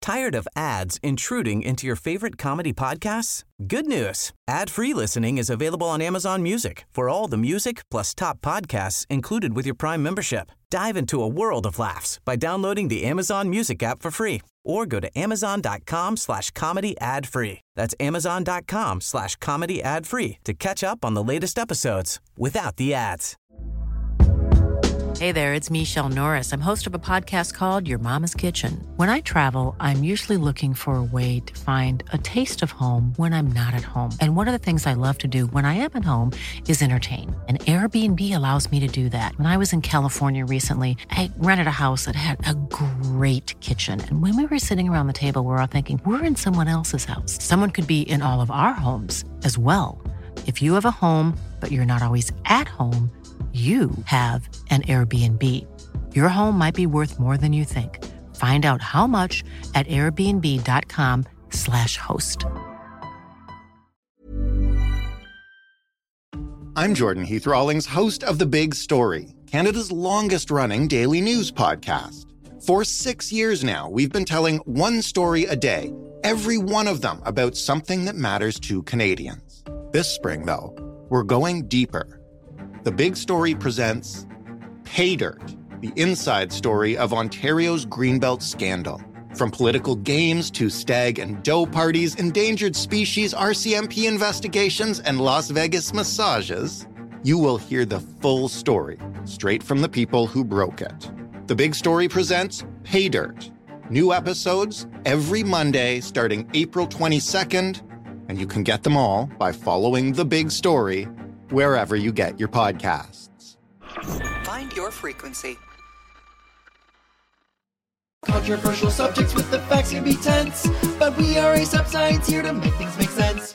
Tired of ads intruding into your favorite comedy podcasts? Good news. Ad-free listening is available on Amazon Music for all the music plus top podcasts included with your Prime membership. Dive into a world of laughs by downloading the Amazon Music app for free or go to amazon.com/comedy ad-free. That's amazon.com/comedy ad-free to catch up on the latest episodes without the ads. Hey there, it's Michelle Norris. I'm host of a podcast called Your Mama's Kitchen. When I travel, I'm usually looking for a way to find a taste of home when I'm not at home. And one of the things I love to do when I am at home is entertain. And Airbnb allows me to do that. When I was in California recently, I rented a house that had a great kitchen. And when we were sitting around the table, we were all thinking, we're in someone else's house. Someone could be in all of our homes as well. If you have a home, but you're not always at home, you have an Airbnb. Your home might be worth more than you think. Find out how much at airbnb.com/host. I'm Jordan Heath Rawlings, host of The Big Story, Canada's longest-running daily news podcast. For 6 years now, we've been telling one story a day, every one of them about something that matters to Canadians. This spring, though, we're going deeper. The Big Story presents Pay Dirt, the inside story of Ontario's Greenbelt scandal. From political games to stag and doe parties, endangered species, RCMP investigations, and Las Vegas massages, you will hear the full story, straight from the people who broke it. The Big Story presents Pay Dirt. New episodes every Monday starting April 22nd, and you can get them all by following The Big Story wherever you get your podcasts. Find your frequency. Controversial subjects with the facts can be tense, but we are a sub-science here to make things make sense.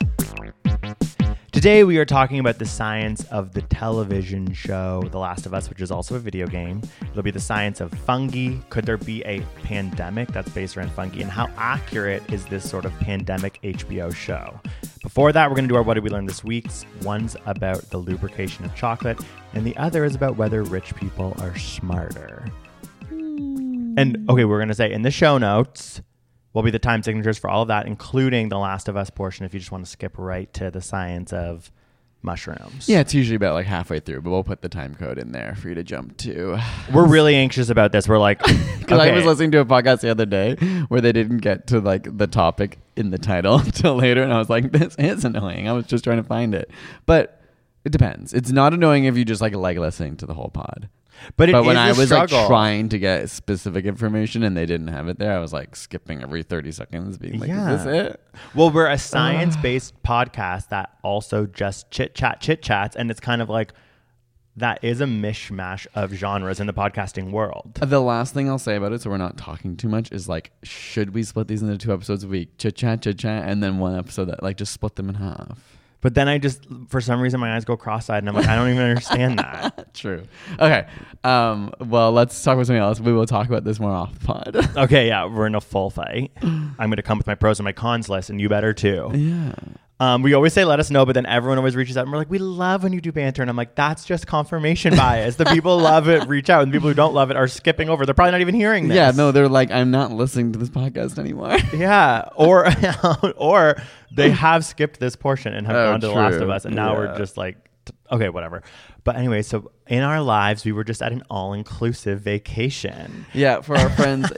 Today we are talking about the science of the television show The Last of Us, which is also a video game. It'll be the science of fungi. Could there be a pandemic that's based around fungi? And how accurate is this sort of pandemic HBO show? Before that, we're going to do our What Did We Learn This Week. One's about the lubrication of chocolate, and the other is about whether rich people are smarter. And, okay, we're going to say in the show notes will be the time signatures for all of that, including the Last of Us portion if you just want to skip right to the science of mushrooms. Yeah, it's usually about like halfway through, but we'll put the time code in there for you to jump to. We're really anxious about this. We're like, because I was listening to a podcast the other day where they didn't get to like the topic in the title until later, and I was like, this is annoying. I was just trying to find it. But it depends. It's not annoying if you just like listening to the whole pod. But when I was like trying to get specific information and they didn't have it there, I was like skipping every 30 seconds being like, is this it? Well, we're a science-based podcast that also just chit-chats, and it's kind of like that is a mishmash of genres in the podcasting world. The last thing I'll say about it, so we're not talking too much, is like, should we split these into 2 episodes a week? Chit-chat, and then 1 episode that like just split them in half. But then I just, for some reason, my eyes go cross-eyed, and I'm like, I don't even understand that. True. Okay. Well, let's talk about something else. We will talk about this more off the pod. Okay, yeah, we're in a full fight. I'm going to come with my pros and my cons list, and you better too. Yeah. We always say, let us know, but then everyone always reaches out and we're like, we love when you do banter. And I'm like, that's just confirmation bias. The people love it, reach out. And the people who don't love it are skipping over. They're probably not even hearing this. Yeah, no, they're like, I'm not listening to this podcast anymore. Yeah. Or they have skipped this portion and have gone to The Last of Us. And now we're just like, okay, whatever. But anyway, so in our lives, we were just at an all-inclusive vacation. Yeah, for our friend's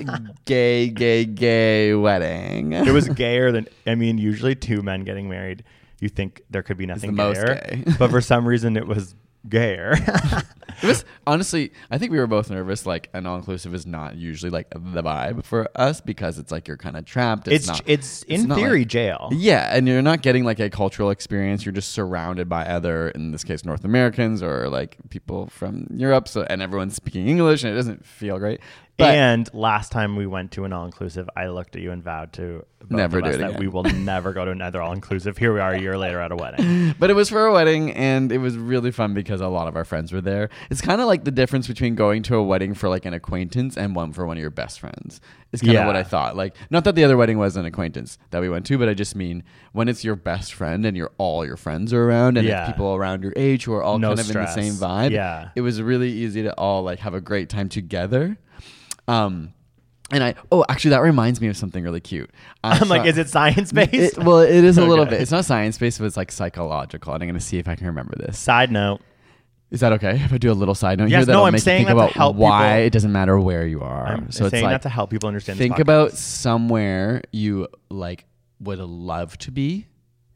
gay wedding. It was gayer than, usually 2 men getting married, you think there could be nothing gayer. Most gay. But for some reason, it was gayer. It was, honestly, I think we were both nervous. Like, an all-inclusive is not usually like the vibe for us because it's like you're kind of trapped. It's in theory like, jail. Yeah, and you're not getting like a cultural experience. You're just surrounded by other, in this case, North Americans or like people from Europe. So, and everyone's speaking English, and it doesn't feel great. But and last time we went to an all-inclusive, I looked at you and vowed to never do it that again. We will never go to another all-inclusive. Here we are a year later at a wedding. But it was for a wedding, and it was really fun because a lot of our friends were there. It's kind of like the difference between going to a wedding for like an acquaintance and one for one of your best friends. It's kind of what I thought. Like, not that the other wedding was an acquaintance that we went to, but I just mean when it's your best friend and all your friends are around and it's people around your age who are all kind of in the same vibe. Yeah. It was really easy to all like have a great time together. And actually, that reminds me of something really cute. I'm like, is it science-based? Well, it is a little Okay. bit. It's not science-based, but it's like psychological. And I'm going to see if I can remember this. Side note. Is that okay if I do a little side note Yes, here? no, That'll I'm make you saying think that to about help why people. it doesn't matter where you are. I'm So it's saying like, that to help people understand this think podcast. about somewhere you like would love to be,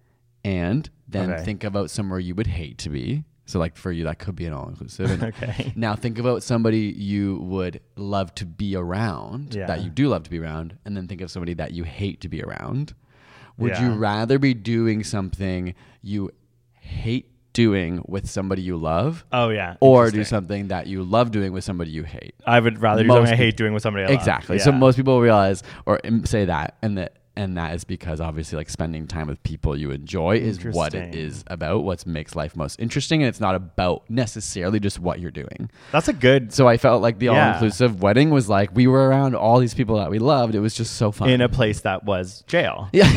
and then Okay. think about somewhere you would hate to be. So like for you, that could be an all-inclusive. Okay. Now think about somebody you would love to be around, Yeah. that you do love to be around, and then think of somebody that you hate to be around. Would Yeah. you rather be doing something you hate doing with somebody you love, Oh, yeah. or do Interesting. something that you love doing with somebody you hate? I would rather do Most something I people- hate doing with somebody I love. Exactly. Yeah. So most people realize or say that, and that is because obviously like spending time with people you enjoy is what it Interesting. is about, what makes life most interesting, and it's not about necessarily just what you're doing. That's a good... So I felt like the Yeah. all-inclusive wedding was like we were around all these people that we loved. It was just so fun. in a place that was jail. yeah.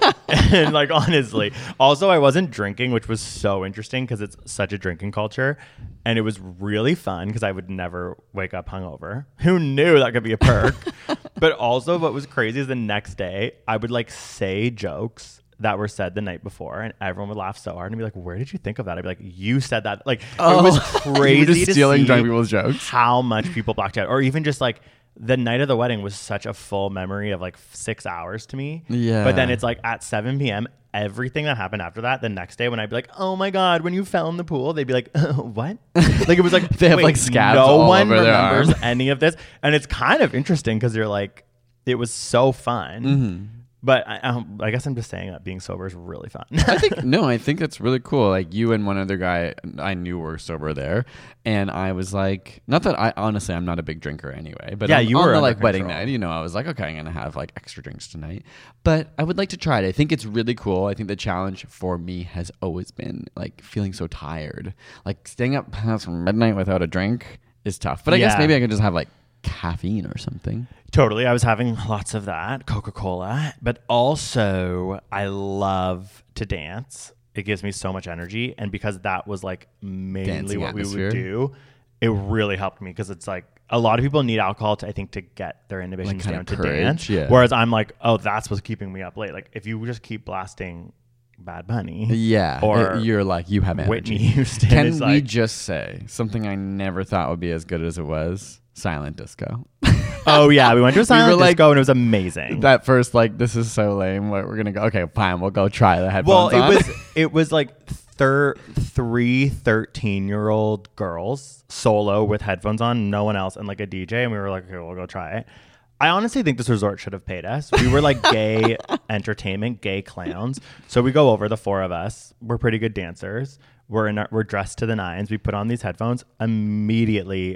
And like, honestly, also I wasn't drinking, which was so interesting because it's such a drinking culture, and it was really fun because I would never wake up hungover. Who knew that could be a perk? But also what was crazy is the next day I would like say jokes that were said the night before, and everyone would laugh so hard and be like, where did you think of that? I'd be like, you said that. Like, it was You were crazy just to stealing see drunk people's jokes. how much people blocked out, or even just like the night of the wedding was such a full memory of like 6 hours to me. Yeah. But then it's like at 7 p.m., everything that happened after that, the next day when I'd be like, oh my God, when you fell in the pool, they'd be like, what? Like, it was like, They have, wait, like, scabs no all one over their remembers arm. any of this. And it's kind of interesting because you're like, it was so fun. Mm-hmm. But I guess I'm just saying that being sober is really fun. I think that's really cool. Like you and one other guy I knew were sober there, and I was like, not that I'm not a big drinker anyway, but Yeah, on, you on were the under like wedding control. night, you know, I was like, okay, I'm gonna have like extra drinks tonight, but I would like to try it. I think it's really cool. I think the challenge for me has always been like feeling so tired, like staying up past midnight without a drink is tough. But I guess Yeah. maybe I could just have like caffeine or something. Totally. I was having lots of that, Coca-Cola, but also I love to dance. It gives me so much energy. And because that was like mainly Dancing what atmosphere. we would do, it really helped me because it's like a lot of people need alcohol to, I think, to get their inhibitions kinda down to courage, dance. yeah. Whereas I'm like, oh, that's what's keeping me up late. Like if you just keep blasting Bad Bunny. Yeah, Or you're like you have energy. Whitney Houston Can is we like- just say something I never thought would be as good as it was? Silent disco. Oh yeah, we went to a silent like- disco and it was amazing. That first, like, this is so lame. We're gonna go. Okay, fine. We'll go try the headphones. Well, on. it was like three 13-year-old girls solo with headphones on, no one else, and like a DJ, and we were like, okay, we'll go try it. I honestly think this resort should have paid us. We were like gay entertainment, gay clowns. So we go over, the four of us. We're pretty good dancers. We're dressed to the nines. We put on these headphones immediately.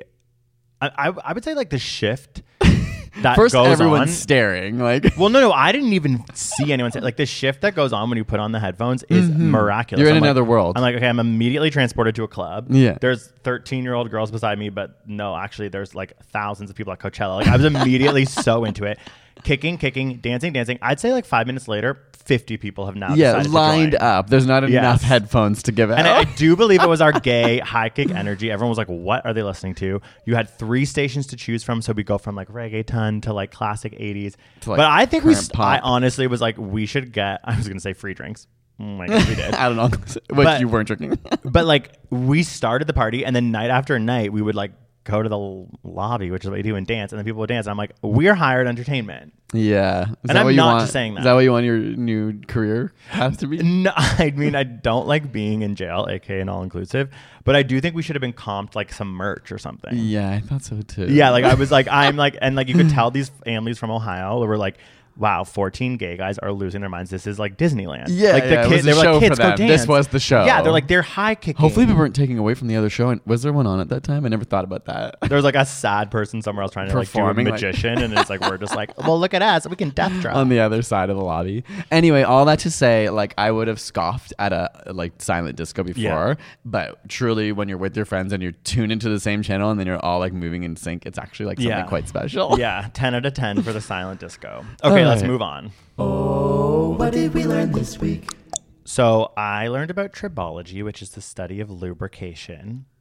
I would say like the shift that first goes everyone's on. staring. Like, Well, no, I didn't even see anyone say, like the shift that goes on when you put on the headphones is miraculous. You're in I'm like- another world. I'm like, okay, I'm immediately transported to a club. Yeah. There's 13-year-old girls beside me, but no, actually there's like thousands of people at Coachella. Like I was immediately so into it. Kicking, dancing. I'd say like 5 minutes later, 50 people have now yeah, decided lined to join. up. There's not enough Yes. headphones to give out. And I do believe it was our gay high kick energy. Everyone was like, what are they listening to? You had 3 stations to choose from. So we go from like reggaeton to like classic 80s. To, like, but I think current pop. I honestly was like, we should get, I was going to say free drinks. Oh my God, we did. I don't know what But- you weren't drinking. But like we started the party and then night after night, we would like go to the lobby, which is what you do, and dance. And then people would dance. And I'm like, we're hired entertainment. Yeah, is And that I'm what you not want? just saying that. Is that what you want your new career has to be? No, I mean, I don't like being in jail, aka an all-inclusive, but I do think we should have been comped like some merch or something. Yeah, I thought so too. Yeah, like I was like, I'm like, and like you could tell these families from Ohio were like, wow, 14 gay guys are losing their minds. This is like Disneyland. Yeah, like yeah, it was they a were show like, for kids, go them. dance. This was the show. Yeah, they're like, they're high kicking. Hopefully we weren't taking away from the other show. And was there one on at that time? I never thought about that. There was like a sad person somewhere else trying to like do a Performing, like- magician, and it's like we're just like, well, look at us, we can death drop. On the other side of the lobby. Anyway, all that to say, like, I would have scoffed at a like silent disco before, Yeah. but truly, when you're with your friends and you're tuned into the same channel and then you're all like moving in sync, it's actually like something quite special. Yeah, 10 out of 10 for the silent disco. Okay, let's Alright. move on. Oh, what did we learn this week? So I learned about tribology, which is the study of lubrication.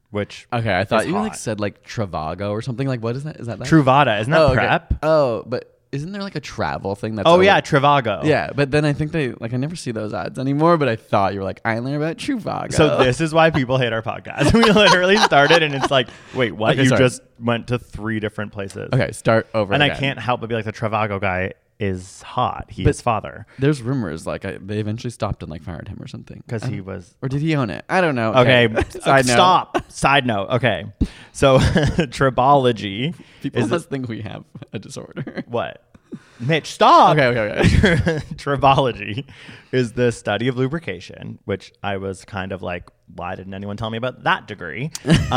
which Okay, I thought is you like hot. said like Travago or something. Like, what is that? Is that Truvada. Isn't that okay. prep? Oh, but isn't there like a travel thing? That's Oh, yeah, Trivago. Yeah, but then I think they like I never see those ads anymore. But I thought you were like, I learned about Trivago. So this is why people hate our podcast. We literally started and it's like, wait, what? Okay, you sorry. just went to 3 different places. Okay, start over. And again. I can't help but be like, the Trivago guy is hot. His father. There's rumors like they eventually stopped and like fired him or something Because he was... or did he own it? I don't know. Okay, Side note. stop. Side note. Okay. So tribology People is... must think we have a disorder. What? Mitch, stop. Okay. Tribology is the study of lubrication, which I was kind of like, why didn't anyone tell me about that degree?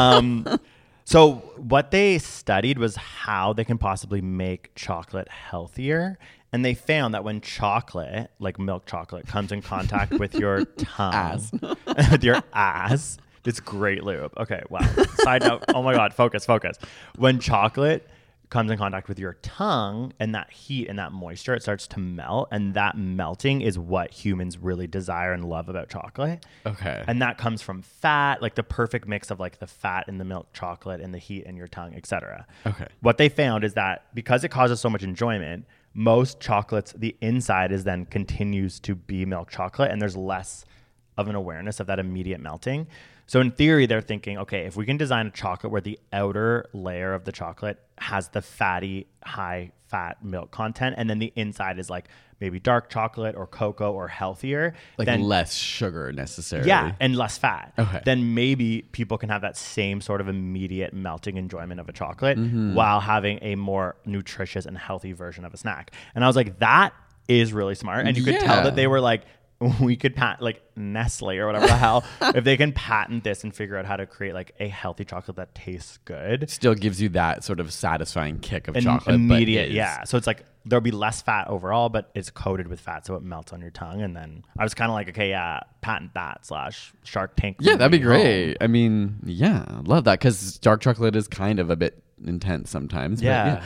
So what they studied was how they can possibly make chocolate healthier. And they found that when chocolate, like milk chocolate, comes in contact with your tongue, with your ass, it's great lube. Okay, wow. Side note, oh my God, focus. When chocolate comes in contact with your tongue and that heat and that moisture, it starts to melt. And that melting is what humans really desire and love about chocolate. Okay. And that comes from fat, like the perfect mix of like the fat in the milk chocolate and the heat in your tongue, etc. Okay. What they found is that because it causes so much enjoyment, most chocolates, the inside is then continues to be milk chocolate and there's less of an awareness of that immediate melting. So in theory, they're thinking, okay, if we can design a chocolate where the outer layer of the chocolate has the fatty, high fat milk content, and then the inside is like maybe dark chocolate or cocoa or healthier, Like then less sugar necessarily. yeah, and less fat. Okay. Then maybe people can have that same sort of immediate melting enjoyment of a chocolate while having a more nutritious and healthy version of a snack. And I was like, that is really smart. And you could tell Yeah. that they were like, we could patent like Nestle or whatever the hell, if they can patent this and figure out how to create like a healthy chocolate that tastes good. Still gives you that sort of satisfying kick of And chocolate. but immediate, is- yeah. So it's like there'll be less fat overall, but it's coated with fat, so it melts on your tongue. And then I was kind of like, okay, yeah, patent that / Shark Tank. Yeah, that'd be movie home. great. I mean, yeah, love that because dark chocolate is kind of a bit intense sometimes. Yeah.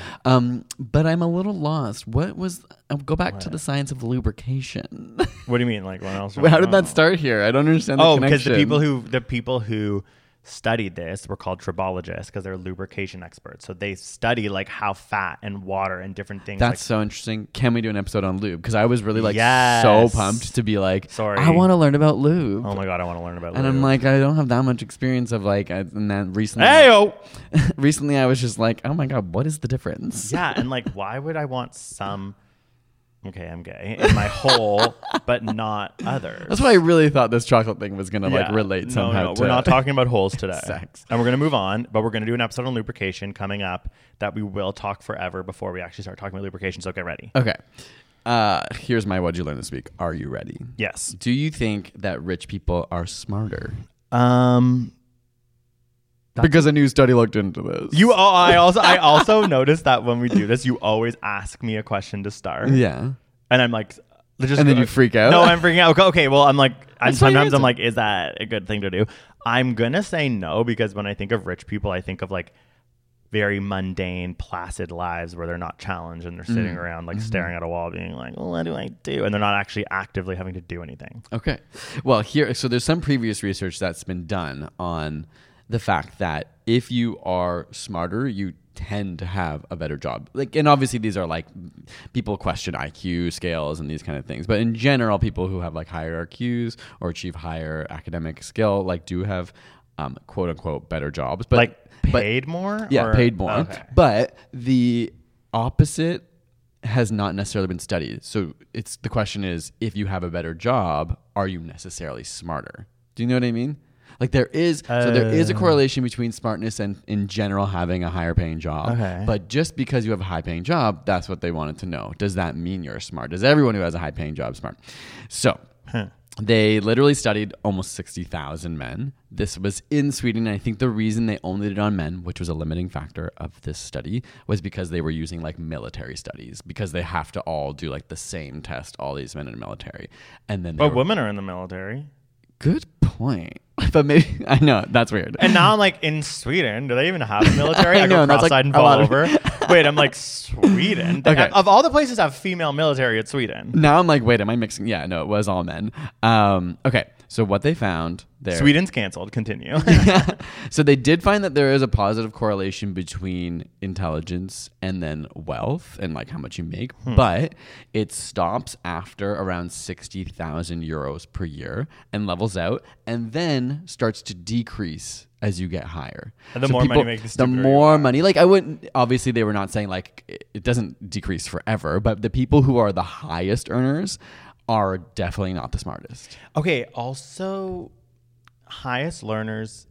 But I'm a little lost. What was? I'll go back to the science of lubrication. What do you mean? Like what else? How did that start here? I don't understand. Oh, the because connection. the people who studied this were called tribologists because they're lubrication experts. So they study like how fat and water and different things. That's so interesting. Can we do an episode on lube? Because I was really like Yes. so pumped to be like, Sorry. I want to learn about lube. Oh my God, I want to learn about. And I'm lube. like, I don't have that much experience of like, and then recently, Heyo! recently I was just like, oh my God, what is the difference? Yeah, and like, why would I want some? Okay, I'm gay in my hole, but not others. That's why I really thought this chocolate thing was gonna like Yeah. relate somehow. No, to we're not talking about holes today. Sex. And we're going to move on, but we're going to do an episode on lubrication coming up that we will talk forever before we actually start talking about lubrication. So get ready. Okay. Here's my what'd you learn this week. Are you ready? Yes. Do you think that rich people are smarter? Because a new study looked into this. I also noticed that when we do this, you always ask me a question to start. Yeah. And I'm like, just And then you freak out? No, I'm freaking out. Okay, well, I'm like, That's fine, sometimes I'm answer. like, is that a good thing to do? I'm going to say no, because when I think of rich people, I think of like very mundane, placid lives where they're not challenged and they're sitting around like staring at a wall being like, well, what do I do? And they're not actually actively having to do anything. Okay. Well, so there's some previous research that's been done on the fact that if you are smarter, you tend to have a better job. Like, and obviously these are like, people question IQ scales and these kind of things. But in general, people who have like higher IQs or achieve higher academic skill, like do have quote unquote better jobs. But Like paid more? Yeah, or- paid more. Okay. But the opposite has not necessarily been studied. So the question is, if you have a better job, are you necessarily smarter? Do you know what I mean? Like there is a correlation between smartness and in general having a higher paying job. Okay. But just because you have a high paying job, that's what they wanted to know. Does that mean you're smart? Is everyone who has a high paying job smart? So they literally studied almost 60,000 men. This was in Sweden. And I think the reason they only did it on men, which was a limiting factor of this study, was because they were using like military studies, because they have to all do like the same test, all these men in the military. And then But women are in the military. Good point. But maybe I know that's weird. And now I'm like, in Sweden, do they even have a military? I I know, go and that's, like, cross-eyed and a fall lot of- over. Wait, I'm like, Sweden? They Okay. have- of all the places that have female military, it's Sweden. Now I'm like, wait, am I mixing? Yeah, no, it was all men. Okay, So what they found there. Sweden's canceled. Continue. So they did find that there is a positive correlation between intelligence and then wealth and like how much you make, but it stops after around 60,000 euros per year and levels out and then starts to decrease as you get higher. And the more money you make, the the more money. Like I wouldn't, obviously they were not saying like it doesn't decrease forever, but the people who are the highest earners are definitely not the smartest. Okay, also highest earners,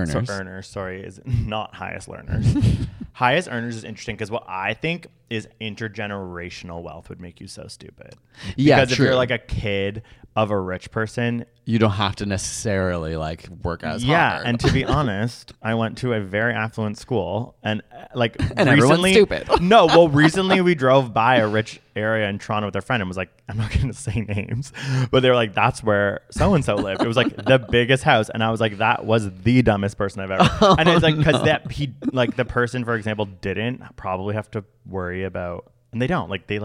is not highest learners. Highest earners is interesting because what I think is intergenerational wealth would make you so stupid. Yeah, because if you're like a kid of a rich person, you don't have to necessarily like work as hard. Yeah, and to be honest, I went to a very affluent school, and and recently, everyone's stupid. Recently we drove by a rich area in Toronto with our friend and was like, I'm not going to say names, but they were like, that's where so and so lived. It was like the biggest house, and I was like, that was the dumbest person I've ever. And it's like because the person, for example, didn't probably have to worry about, and they don't they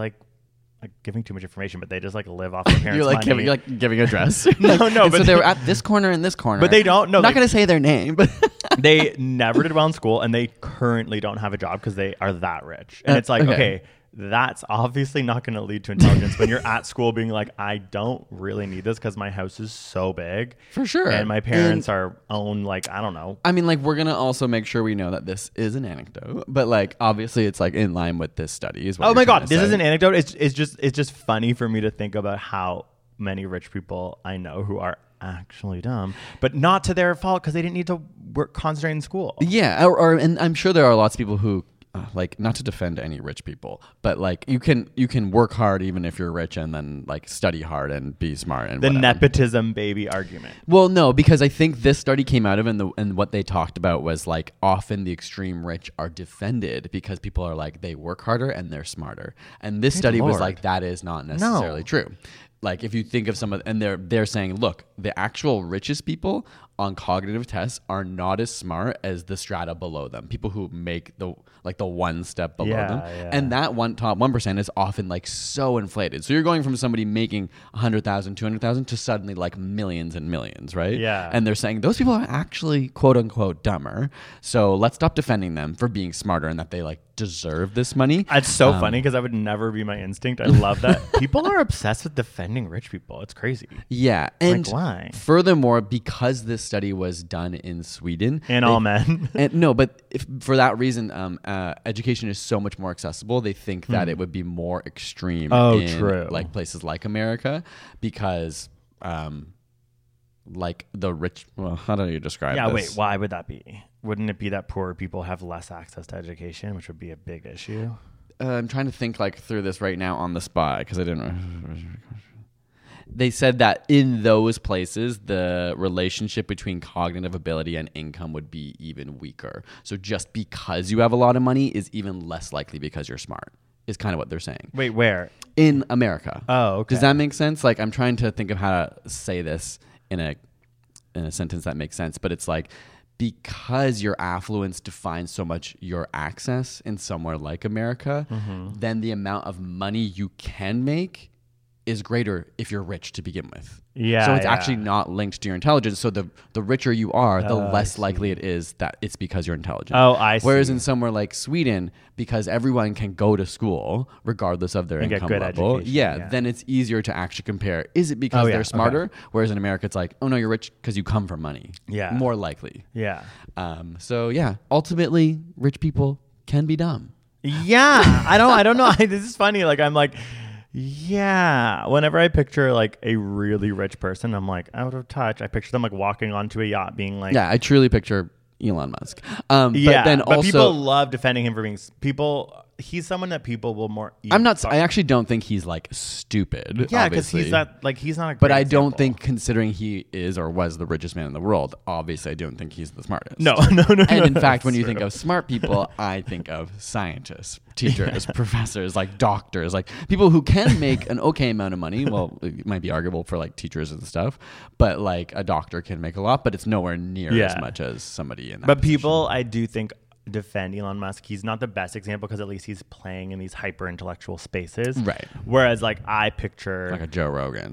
giving too much information, but they just like live off their parents' money. You're giving a address. No, but so they were at this corner and this corner. But they don't know. I'm not going to say their name, but they never did well in school, and they currently don't have a job because they are that rich. And it's like, okay, that's obviously not going to lead to intelligence when you're at school being like, I don't really need this because my house is so big. For sure. And my parents own like, I don't know. I mean, like, we're going to also make sure we know that this is an anecdote, but like, obviously it's like in line with this study is what oh my God, this is an anecdote. It's just funny for me to think about how many rich people I know who are actually dumb, but not to their fault because they didn't need to concentrate in school. Yeah. And I'm sure there are lots of people who, like, not to defend any rich people, but like you can work hard even if you're rich and then like study hard and be smart and the whatever. Nepotism baby argument. Well, no, because I think this study came out of and what they talked about was like often the extreme rich are defended because people are like they work harder and they're smarter. And this study was like that is not necessarily true. Like if you think of some of, and they're saying, look, the actual richest people on cognitive tests are not as smart as the strata below them. People who make the one step below them. Yeah. And that top 1% is often like so inflated. So you're going from somebody making 100,000, 200,000 to suddenly like millions and millions, right? Yeah. And they're saying those people are actually quote unquote dumber. So let's stop defending them for being smarter and that they like deserve this money. It's so funny because that would never be my instinct. I love that. People are obsessed with defending rich people. It's crazy. Yeah. And like, why? Furthermore, because this study was done in Sweden. And all men. But for that reason, education is so much more accessible. They think that it would be more extreme in like places like America because like the rich, well, how do you describe this? Yeah, wait, why would that be? Wouldn't it be that poorer people have less access to education, which would be a big issue? I'm trying to think like through this right now on the spot because I didn't. They said that in those places, the relationship between cognitive ability and income would be even weaker. So just because you have a lot of money is even less likely because you're smart, is kind of what they're saying. Wait, where? In America. Oh, okay. Does that make sense? Like I'm trying to think of how to say this in a sentence that makes sense, but it's like because your affluence defines so much your access in somewhere like America, then the amount of money you can make is greater if you're rich to begin with. Yeah. So it's actually not linked to your intelligence. So the richer you are, the less likely it is that it's because you're intelligent. Oh, I see. Whereas in somewhere like Sweden, because everyone can go to school regardless of their and income get good level, education, then it's easier to actually compare. Is it because they're smarter? Okay. Whereas in America, it's like, oh no, you're rich because you come from money. Yeah. More likely. Yeah. So yeah, ultimately, rich people can be dumb. Yeah. I don't know. This is funny. Like I'm like, yeah. Whenever I picture like a really rich person, I'm like out of touch. I picture them like walking onto a yacht being like... Yeah, I truly picture Elon Musk. But people love defending him for being... He's someone that people will more... I actually don't think he's like stupid. Yeah, because he's not a great But I example. don't think, considering he is or was the richest man in the world, obviously I don't think he's the smartest. No. And in fact, when you think of smart people, I think of scientists, teachers, professors, like doctors, like people who can make an okay amount of money. Well, it might be arguable for like teachers and stuff, but like a doctor can make a lot, but it's nowhere near as much as somebody in that But position. people, I do think, defend Elon Musk. He's not the best example because at least he's playing in these hyper intellectual spaces. Right. Whereas like I picture like a Joe Rogan.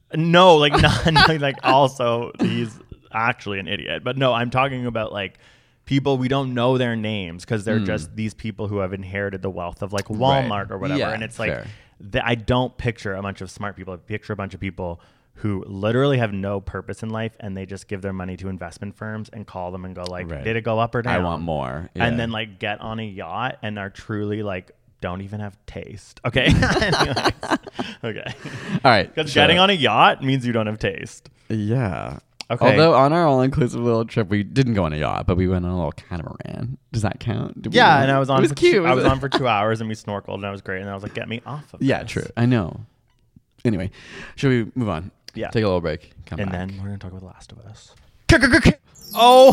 No, like not like also he's actually an idiot. But no, I'm talking about like people we don't know their names because they're just these people who have inherited the wealth of like Walmart or whatever. Yeah, and it's like fair. I don't picture a bunch of smart people. I picture a bunch of people who literally have no purpose in life and they just give their money to investment firms and call them and go like, did it go up or down? I want more. Yeah. And then like get on a yacht and are truly like don't even have taste. Okay. Anyways. Okay. All right. Because getting on a yacht means you don't have taste. Yeah. Okay. Although on our all-inclusive little trip, we didn't go on a yacht, but we went on a little catamaran. Does that count? Yeah, and I was on. It was for cute. I was on for 2 hours, and we snorkeled, and that was great. And I was like, "Get me off of Yeah, this." true. I know. Anyway, should we move on? Yeah. Take a little break. Come And back. then we're gonna talk about The Last of Us. Oh.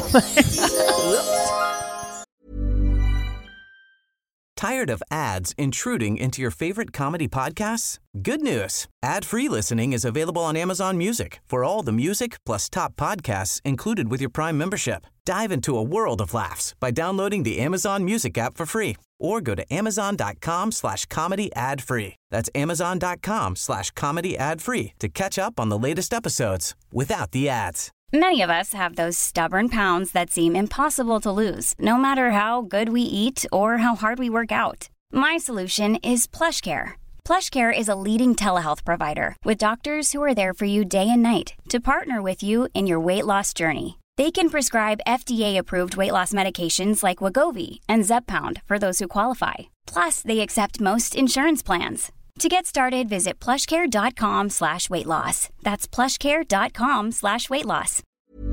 Tired of ads intruding into your favorite comedy podcasts? Good news. Ad-free listening is available on Amazon Music for all the music plus top podcasts included with your Prime membership. Dive into a world of laughs by downloading the Amazon Music app for free or go to amazon.com/comedy ad-free. That's amazon.com/comedy ad-free to catch up on the latest episodes without the ads. Many of us have those stubborn pounds that seem impossible to lose, no matter how good we eat or how hard we work out. My solution is PlushCare. PlushCare is a leading telehealth provider with doctors who are there for you day and night to partner with you in your weight loss journey. They can prescribe FDA-approved weight loss medications like Wegovy and Zepbound for those who qualify. Plus, they accept most insurance plans. To get started, visit plushcare.com/weightloss. That's plushcare.com/weightloss.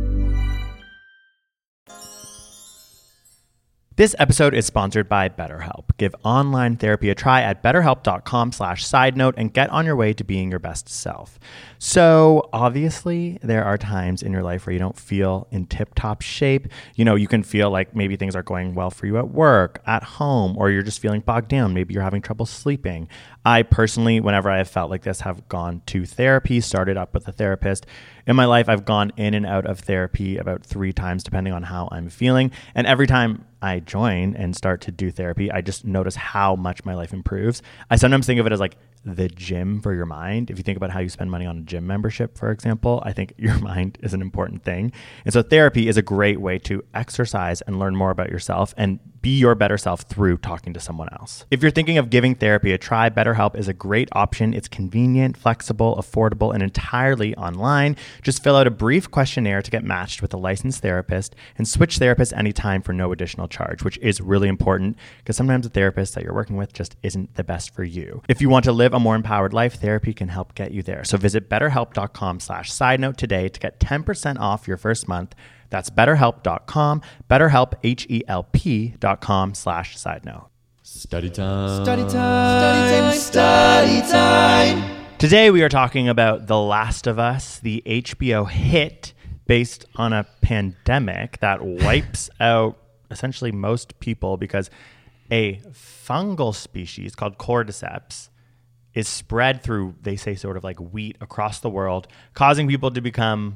This episode is sponsored by BetterHelp. Give online therapy a try at betterhelp.com/sidenote and get on your way to being your best self. So obviously there are times in your life where you don't feel in tip-top shape. You know, you can feel like maybe things are going well for you at work, at home, or you're just feeling bogged down. Maybe you're having trouble sleeping. I personally, whenever I have felt like this, have gone to therapy, started up with a therapist. In my life, I've gone in and out of therapy about 3 times, depending on how I'm feeling. And every time I join and start to do therapy, I just notice how much my life improves. I sometimes think of it as like the gym for your mind. If you think about how you spend money on a gym membership, for example, I think your mind is an important thing. And so therapy is a great way to exercise and learn more about yourself and be your better self through talking to someone else. If you're thinking of giving therapy a try, BetterHelp is a great option. It's convenient, flexible, affordable, and entirely online. Just fill out a brief questionnaire to get matched with a licensed therapist and switch therapists anytime for no additional charge, which is really important because sometimes the therapist that you're working with just isn't the best for you. If you want to live a more empowered life, therapy can help get you there. So visit betterhelp.com/sidenote today to get 10% off your first month. That's betterhelp.com, BetterHelp, HELP.com/sidenote. Study time. Study time. Study time. Today we are talking about The Last of Us, the HBO hit based on a pandemic that wipes out essentially most people because a fungal species called cordyceps is spread through, they say, sort of like wheat across the world, causing people to become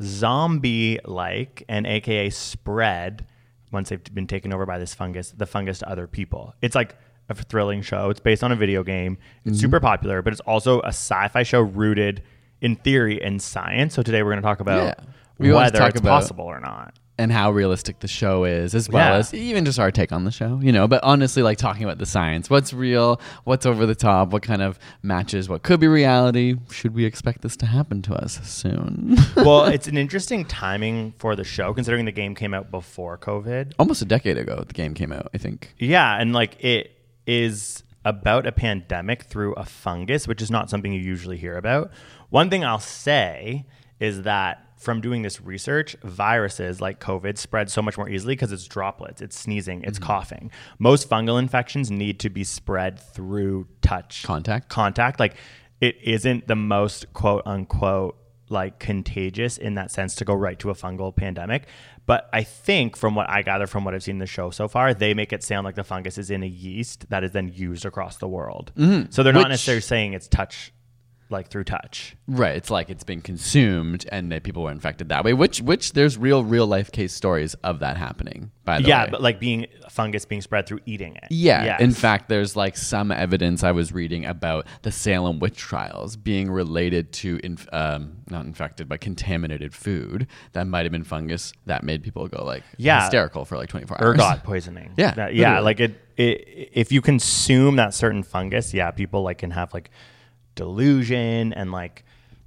zombie-like and aka spread once they've been taken over by this fungus, the fungus to other people. It's like a thrilling show. It's based on a video game. It's super popular, but it's also a sci-fi show rooted in theory and science. So today we're going to talk about whether it's possible or not. And how realistic the show is, as well as even just our take on the show, you know. But honestly, like talking about the science, what's real, what's over the top, what kind of matches what could be reality. Should we expect this to happen to us soon? Well, it's an interesting timing for the show, considering the game came out before COVID. Almost a decade ago, the game came out, I think. Yeah, and like it is about a pandemic through a fungus, which is not something you usually hear about. One thing I'll say is that from doing this research, viruses like COVID spread so much more easily because it's droplets, it's sneezing, it's coughing. Most fungal infections need to be spread through touch. Contact. Like it isn't the most quote unquote like contagious in that sense to go right to a fungal pandemic. But I think from what I gather from what I've seen in the show so far, they make it sound like the fungus is in a yeast that is then used across the world. So they're not necessarily saying it's touch like through touch. Right. It's like it's been consumed and that people were infected that way, which there's real life case stories of that happening, by the way. Yeah, but like fungus being spread through eating it. Yeah. Yes. In fact, there's like some evidence I was reading about the Salem witch trials being related to, not infected, but contaminated food that might have been fungus that made people go like hysterical for like 24 hours. Ergot poisoning. Yeah. Yeah. Like if you consume that certain fungus, people like can have like delusion and like,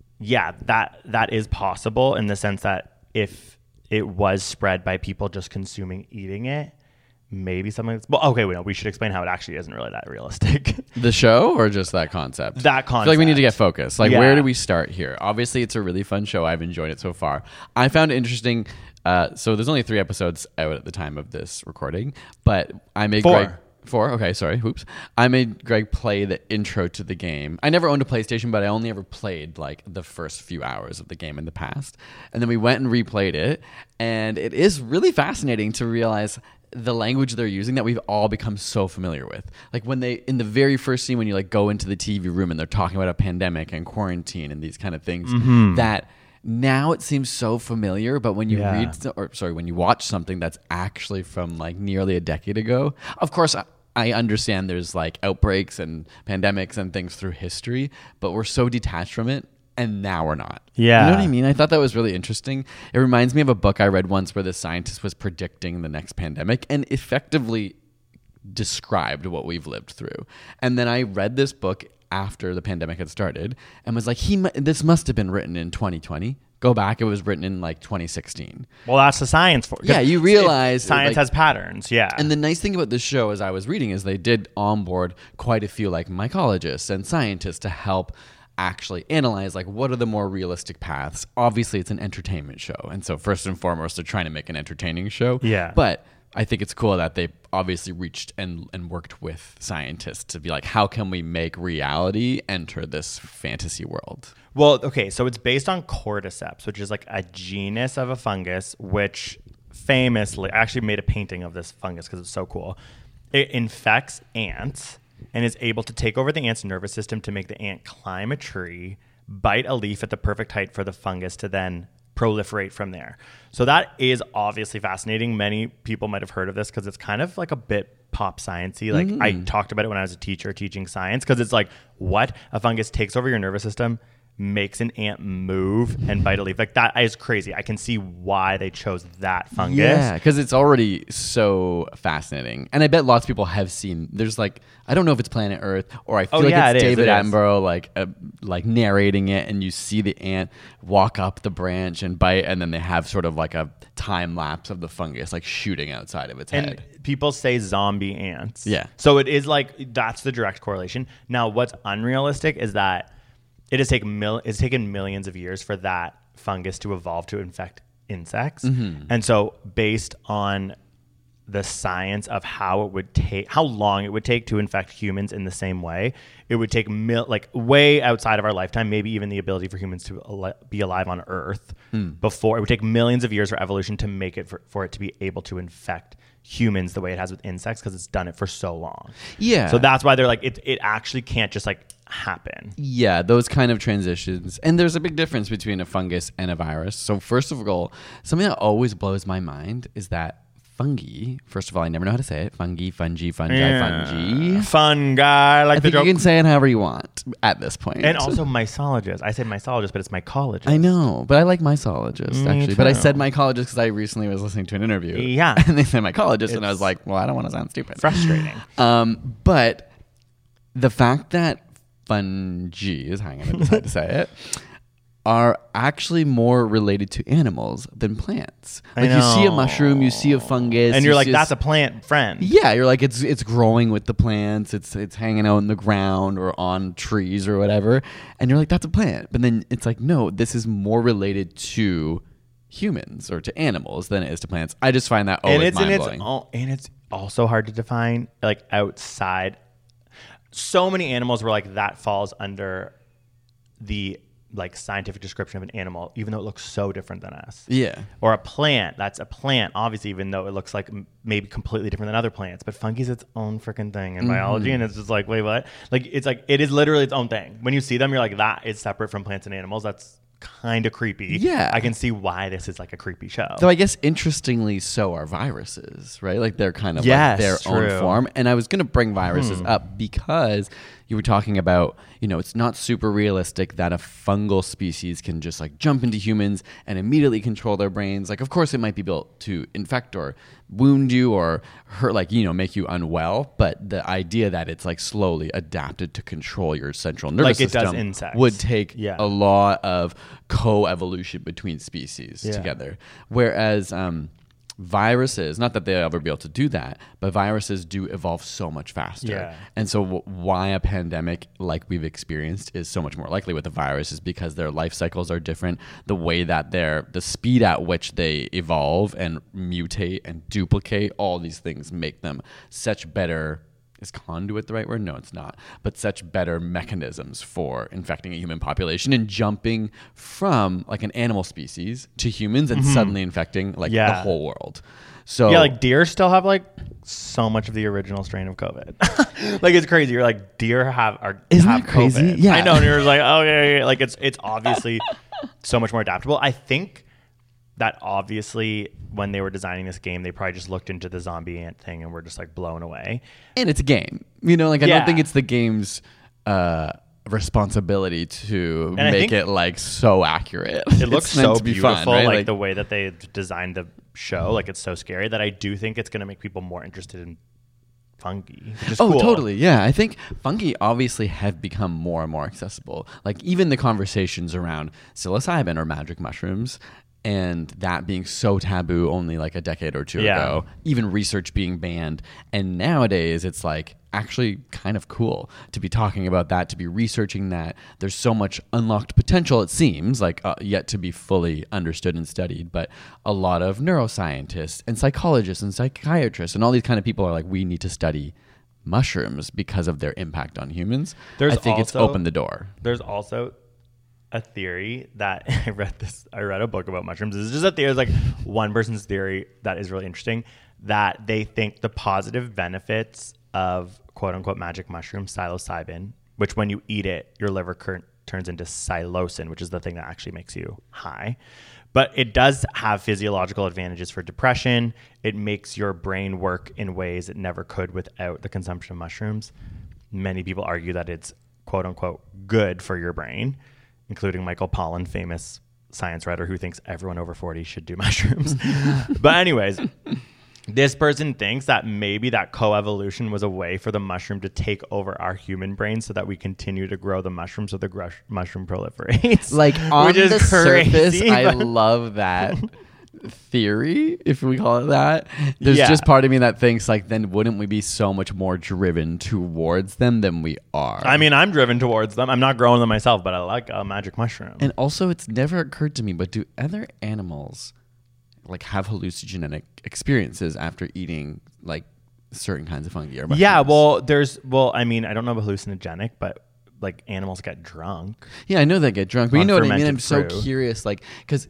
that is possible in the sense that if it was spread by people just consuming, eating it, maybe something that's, well, okay, we should explain how it actually isn't really that realistic. The show or just that concept? That concept. I feel like we need to get focused. Like, where do we start here? Obviously, it's a really fun show. I've enjoyed it so far. I found it interesting. So there's only 3 episodes out at the time of this recording, but I made 4. Okay, sorry. Oops. I made Greg play the intro to the game. I never owned a PlayStation, but I only ever played like the first few hours of the game in the past. And then we went and replayed it. And it is really fascinating to realize the language they're using that we've all become so familiar with. Like when in the very first scene, when you like go into the TV room and they're talking about a pandemic and quarantine and these kind of things, that now it seems so familiar, but when you when you watch something that's actually from like nearly a decade ago, of course, I understand there's like outbreaks and pandemics and things through history, but we're so detached from it, and now we're not. Yeah. You know what I mean? I thought that was really interesting. It reminds me of a book I read once where the scientist was predicting the next pandemic and effectively described what we've lived through. And then I read this book after the pandemic had started and was like, this must have been written in 2020. Go back, it was written in like 2016. Well, that's the science for it. Yeah, you realize science has patterns. Yeah. And the nice thing about this show, as I was reading, is they did onboard quite a few like mycologists and scientists to help actually analyze like what are the more realistic paths. Obviously, it's an entertainment show, and so first and foremost, they're trying to make an entertaining show. Yeah. But I think it's cool that they obviously reached and worked with scientists to be like, how can we make reality enter this fantasy world? Well, okay, so it's based on cordyceps, which is like a genus of a fungus, which famously, I actually made a painting of this fungus because it's so cool. It infects ants and is able to take over the ant's nervous system to make the ant climb a tree, bite a leaf at the perfect height for the fungus to then proliferate from there. So that is obviously fascinating. Many people might have heard of this because it's kind of like a bit pop sciencey. Like I talked about it when I was a teacher teaching science because it's like, what? A fungus takes over your nervous system, makes an ant move and bite a leaf. Like that is crazy. I can see why they chose that fungus. Yeah, because it's already so fascinating. And I bet lots of people have seen, there's like, I don't know if it's Planet Earth or I feel it's David Attenborough like narrating it, and you see the ant walk up the branch and bite, and then they have sort of like a time lapse of the fungus like shooting outside of its head. People say zombie ants. Yeah. So it is like, that's the direct correlation. Now, what's unrealistic is that it's taken millions of years for that fungus to evolve to infect insects. And so based on the science of how long it would take to infect humans in the same way, it would take way outside of our lifetime, maybe even the ability for humans to be alive on Earth before. It would take millions of years for evolution to make it for it to be able to infect humans the way it has with insects, because it's done it for so long. Yeah. So that's why they're like, it actually can't just like happen. Yeah, those kind of transitions. And there's a big difference between a fungus and a virus. So first of all, something that always blows my mind is that fungi, first of all, I never know how to say it. Fungi, fungi. Fun guy. I think you can say it however you want at this point. And also mycologist. I say mycologist, but it's mycologist. I know, but I like mycologist actually. too. But I said mycologist because I recently was listening to an interview. Yeah. And they said mycologist, and I was like, well, I don't want to sound stupid. Frustrating. But the fact that fungi is how I'm going to decide to say it, are actually more related to animals than plants. Like you see a mushroom, you see a fungus, and you're like, that's a plant friend. Yeah, you're like, it's growing with the plants, it's hanging out in the ground or on trees or whatever, and you're like, that's a plant. But then it's like, no, this is more related to humans or to animals than it is to plants. I just find that always mind-blowing. And it's also hard to define, like outside. So many animals were like, that falls under the like scientific description of an animal, even though it looks so different than us. Yeah. Or a plant, that's a plant, obviously, even though it looks like maybe completely different than other plants. But fungi is its own freaking thing in biology, and it's just like, wait, what? Like, it's like, it is literally its own thing. When you see them, you're like, that is separate from plants and animals. That's kind of creepy. Yeah. I can see why this is like a creepy show. Though I guess interestingly, so are viruses, right? Like they're kind of Yes, like their true. own form. And I was going to bring viruses up because you were talking about, you know, it's not super realistic that a fungal species can just like jump into humans and immediately control their brains. Like, of course, it might be built to infect or wound you or hurt, like, you know, make you unwell. But the idea that it's like slowly adapted to control your central nervous Like it does system insects. would take Yeah. a lot of co-evolution between species together. Whereas viruses, not that they'll ever be able to do that, but viruses do evolve so much faster. Yeah. And so why a pandemic like we've experienced is so much more likely with a virus is because their life cycles are different. The way that the speed at which they evolve and mutate and duplicate, all these things make them such better. Is conduit the right word? No, it's not. But such better mechanisms for infecting a human population and jumping from like an animal species to humans and suddenly infecting like the whole world. So yeah, like deer still have like so much of the original strain of COVID. Like it's crazy. You're like deer have that crazy? COVID. Yeah. I know. And you're like, oh yeah. Like it's obviously so much more adaptable. I think that obviously when they were designing this game, they probably just looked into the zombie ant thing and were just like blown away. And it's a game, you know, like I don't think it's the game's responsibility to make it like so accurate. It looks so beautiful, fun, right? like the way that they designed the show. Like it's so scary that I do think it's going to make people more interested in fungi, which is cool. Totally. Yeah. I think fungi obviously have become more and more accessible. Like even the conversations around psilocybin or magic mushrooms and that being so taboo only like a decade or two ago, even research being banned. And nowadays it's like actually kind of cool to be talking about that, to be researching that. There's so much unlocked potential, it seems, like yet to be fully understood and studied. But a lot of neuroscientists and psychologists and psychiatrists and all these kind of people are like, we need to study mushrooms because of their impact on humans. I think it's opened the door. There's also a theory that I read a book about mushrooms. This is just a theory. It's like one person's theory that is really interesting, that they think the positive benefits of quote unquote magic mushroom psilocybin, which when you eat it, your liver turns into psilocin, which is the thing that actually makes you high. But it does have physiological advantages for depression. It makes your brain work in ways it never could without the consumption of mushrooms. Many people argue that it's quote unquote good for your brain, including Michael Pollan, famous science writer who thinks everyone over 40 should do mushrooms. But anyways, this person thinks that maybe that coevolution was a way for the mushroom to take over our human brain so that we continue to grow the mushroom so the mushroom proliferates. Like on the surface, crazy, I love that theory, if we call it that. There's just part of me that thinks like, then wouldn't we be so much more driven towards them than we are? I mean, I'm driven towards them. I'm not growing them myself, but I like a magic mushroom. And also, it's never occurred to me, but do other animals like have hallucinogenic experiences after eating like certain kinds of fungi or mushrooms? Yeah, I mean, I don't know about hallucinogenic, but like animals get drunk. Yeah, I know they get drunk, but you know what I mean? I'm so fruit. curious, like, because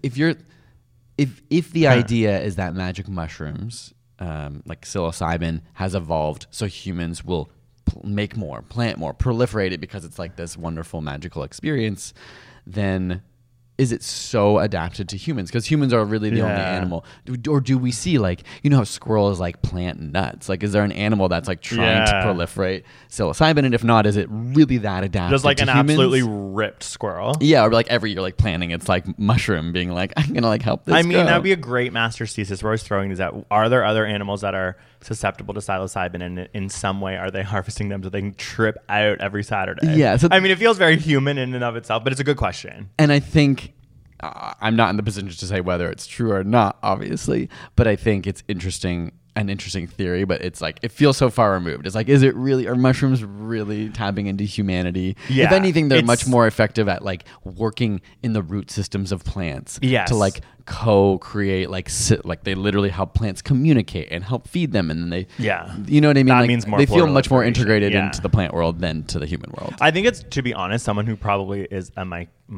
if the idea is that magic mushrooms, like psilocybin, has evolved so humans will make more, plant more, proliferate it because it's like this wonderful magical experience, then is it so adapted to humans? Because humans are really the only animal. Or do we see, like, you know how squirrels like plant nuts? Like, is there an animal that's like trying to proliferate psilocybin? And if not, is it really that adapted Just like to an humans? absolutely ripped squirrel. Yeah, or like every year, like planting its like mushroom, being like, I'm gonna like help this. I mean, grow. that would be a great master's thesis. We're always throwing these out. Are there other animals that are susceptible to psilocybin, and in some way are they harvesting them so they can trip out every Saturday? Yeah. So I mean, it feels very human in and of itself, but it's a good question. And I think I'm not in the position to say whether it's true or not, obviously, but I think it's interesting an interesting theory, but it's like it feels so far removed. It's like, is it really, are mushrooms really tapping into humanity? Yeah, if anything, they're much more effective at like working in the root systems of plants. Yes. To like co-create, like they literally help plants communicate and help feed them, and then they, you know what I mean? That like, means more they feel portal much more information. integrated into the plant world than to the human world. I think it's, to be honest, someone who probably is a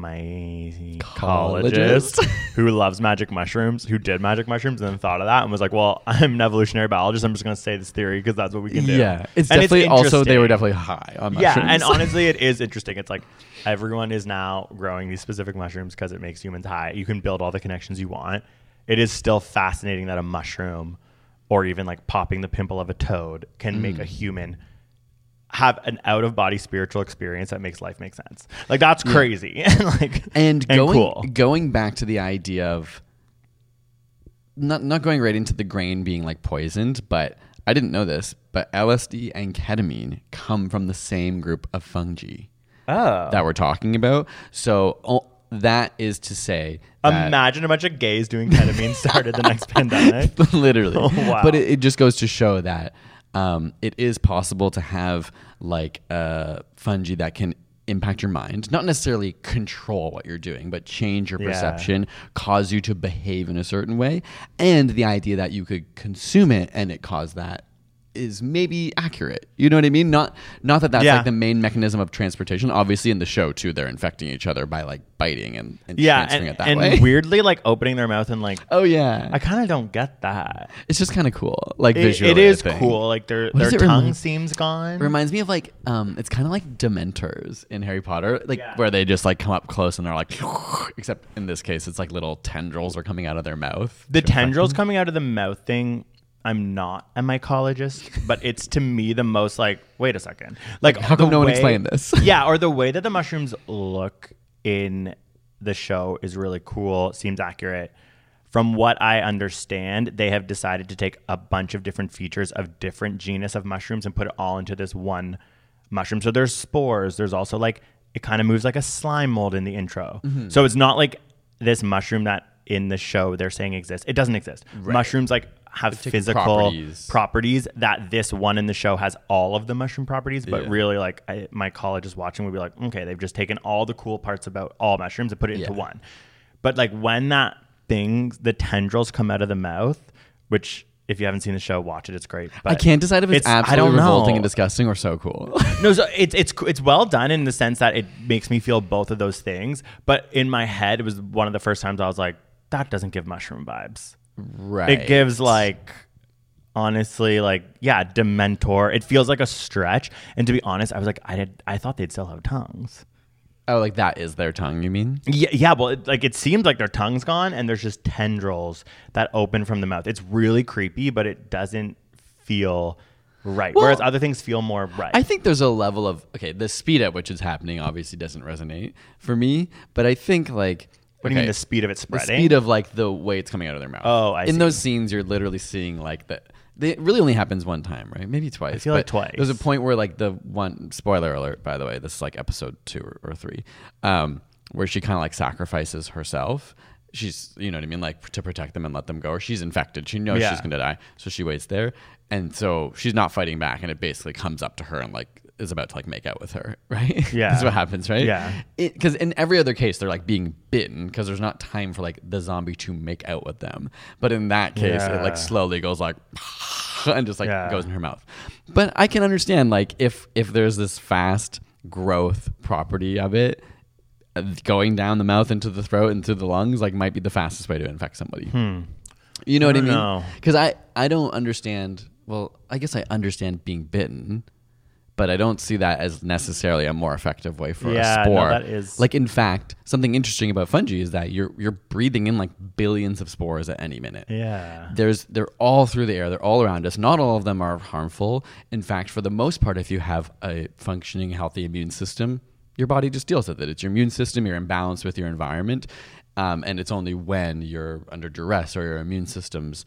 mycologist who loves magic mushrooms, who did magic mushrooms and then thought of that and was like, well, I'm an evolutionary biologist, I'm just going to say this theory because that's what we can do. Yeah, it's and definitely it's also, they were definitely high on mushrooms. Yeah, and honestly, it is interesting. It's like everyone is now growing these specific mushrooms because it makes humans high. You can build all the connections you want. It is still fascinating that a mushroom, or even like popping the pimple of a toad, can make a human have an out-of-body spiritual experience that makes life make sense. Like, that's crazy. and cool. Going back to the idea of not going right into the grain being like poisoned, but I didn't know this, but LSD and ketamine come from the same group of fungi that we're talking about. So that is to say, imagine a bunch of gays doing ketamine started the next pandemic. Literally. Oh, wow. But it just goes to show that it is possible to have like fungi that can impact your mind, not necessarily control what you're doing, but change your perception, cause you to behave in a certain way. And the idea that you could consume it and it caused that is maybe accurate. You know what I mean? Not that that's like the main mechanism of transportation. Obviously in the show too, they're infecting each other by like biting and transferring it that way. And weirdly like opening their mouth and like, oh yeah, I kind of don't get that. It's just kind of cool. Like visually. It is cool. Like their tongue seems gone. Reminds me of like, it's kind of like Dementors in Harry Potter, like where they just like come up close and they're like, except in this case, it's like little tendrils are coming out of their mouth. The tendrils coming out of the mouth thing, I'm not a mycologist, but it's to me the most like, wait a second. Like, how come no one explained this? Yeah, or the way that the mushrooms look in the show is really cool, seems accurate. From what I understand, they have decided to take a bunch of different features of different genus of mushrooms and put it all into this one mushroom. So there's spores. There's also like, it kind of moves like a slime mold in the intro. Mm-hmm. So it's not like this mushroom that in the show they're saying exists. It doesn't exist. Right. Mushrooms like have physical properties that this one in the show has all of the mushroom properties, but really like my colleagues watching would be like, okay, they've just taken all the cool parts about all mushrooms and put it into one. But like when that thing, the tendrils come out of the mouth, which if you haven't seen the show, watch it. It's great. But I can't decide if it's absolutely revolting and disgusting or so cool. No, so it's well done in the sense that it makes me feel both of those things. But in my head, it was one of the first times I was like, that doesn't give mushroom vibes. Right. It gives like, honestly, like, yeah, Dementor. It feels like a stretch. And to be honest, I was like, I thought they'd still have tongues. Oh, like that is their tongue, you mean? Yeah. Well, it seems like their tongue's gone and there's just tendrils that open from the mouth. It's really creepy, but it doesn't feel right. Well, whereas other things feel more right. I think there's a level of, okay, the speed at which it's happening obviously doesn't resonate for me, but I think like, what do you mean the speed of it spreading? The speed of like the way it's coming out of their mouth. Oh, I see. In those scenes, you're literally seeing like it really only happens one time, right? Maybe twice. I feel like twice. There's a point where like the one, spoiler alert, by the way, this is like episode 2 or 3, where she kind of like sacrifices herself. She's, you know what I mean? Like to protect them and let them go. Or she's infected. She knows she's going to die. So she waits there. And so she's not fighting back. And it basically comes up to her and like is about to like make out with her, right? Yeah. That's what happens, right? Yeah. Because in every other case, they're like being bitten because there's not time for like the zombie to make out with them. But in that case, it like slowly goes like and just like goes in her mouth. But I can understand like if there's this fast growth property of it, going down the mouth into the throat and through the lungs like might be the fastest way to infect somebody. You know what I mean? Because I don't understand. Well, I guess I understand being bitten, but I don't see that as necessarily a more effective way for a spore. No, that is like, in fact, something interesting about fungi is that you're breathing in like billions of spores at any minute. Yeah. They're all through the air. They're all around us. Not all of them are harmful. In fact, for the most part, if you have a functioning, healthy immune system, your body just deals with it. It's your immune system. You're in balance with your environment. And it's only when you're under duress or your immune system's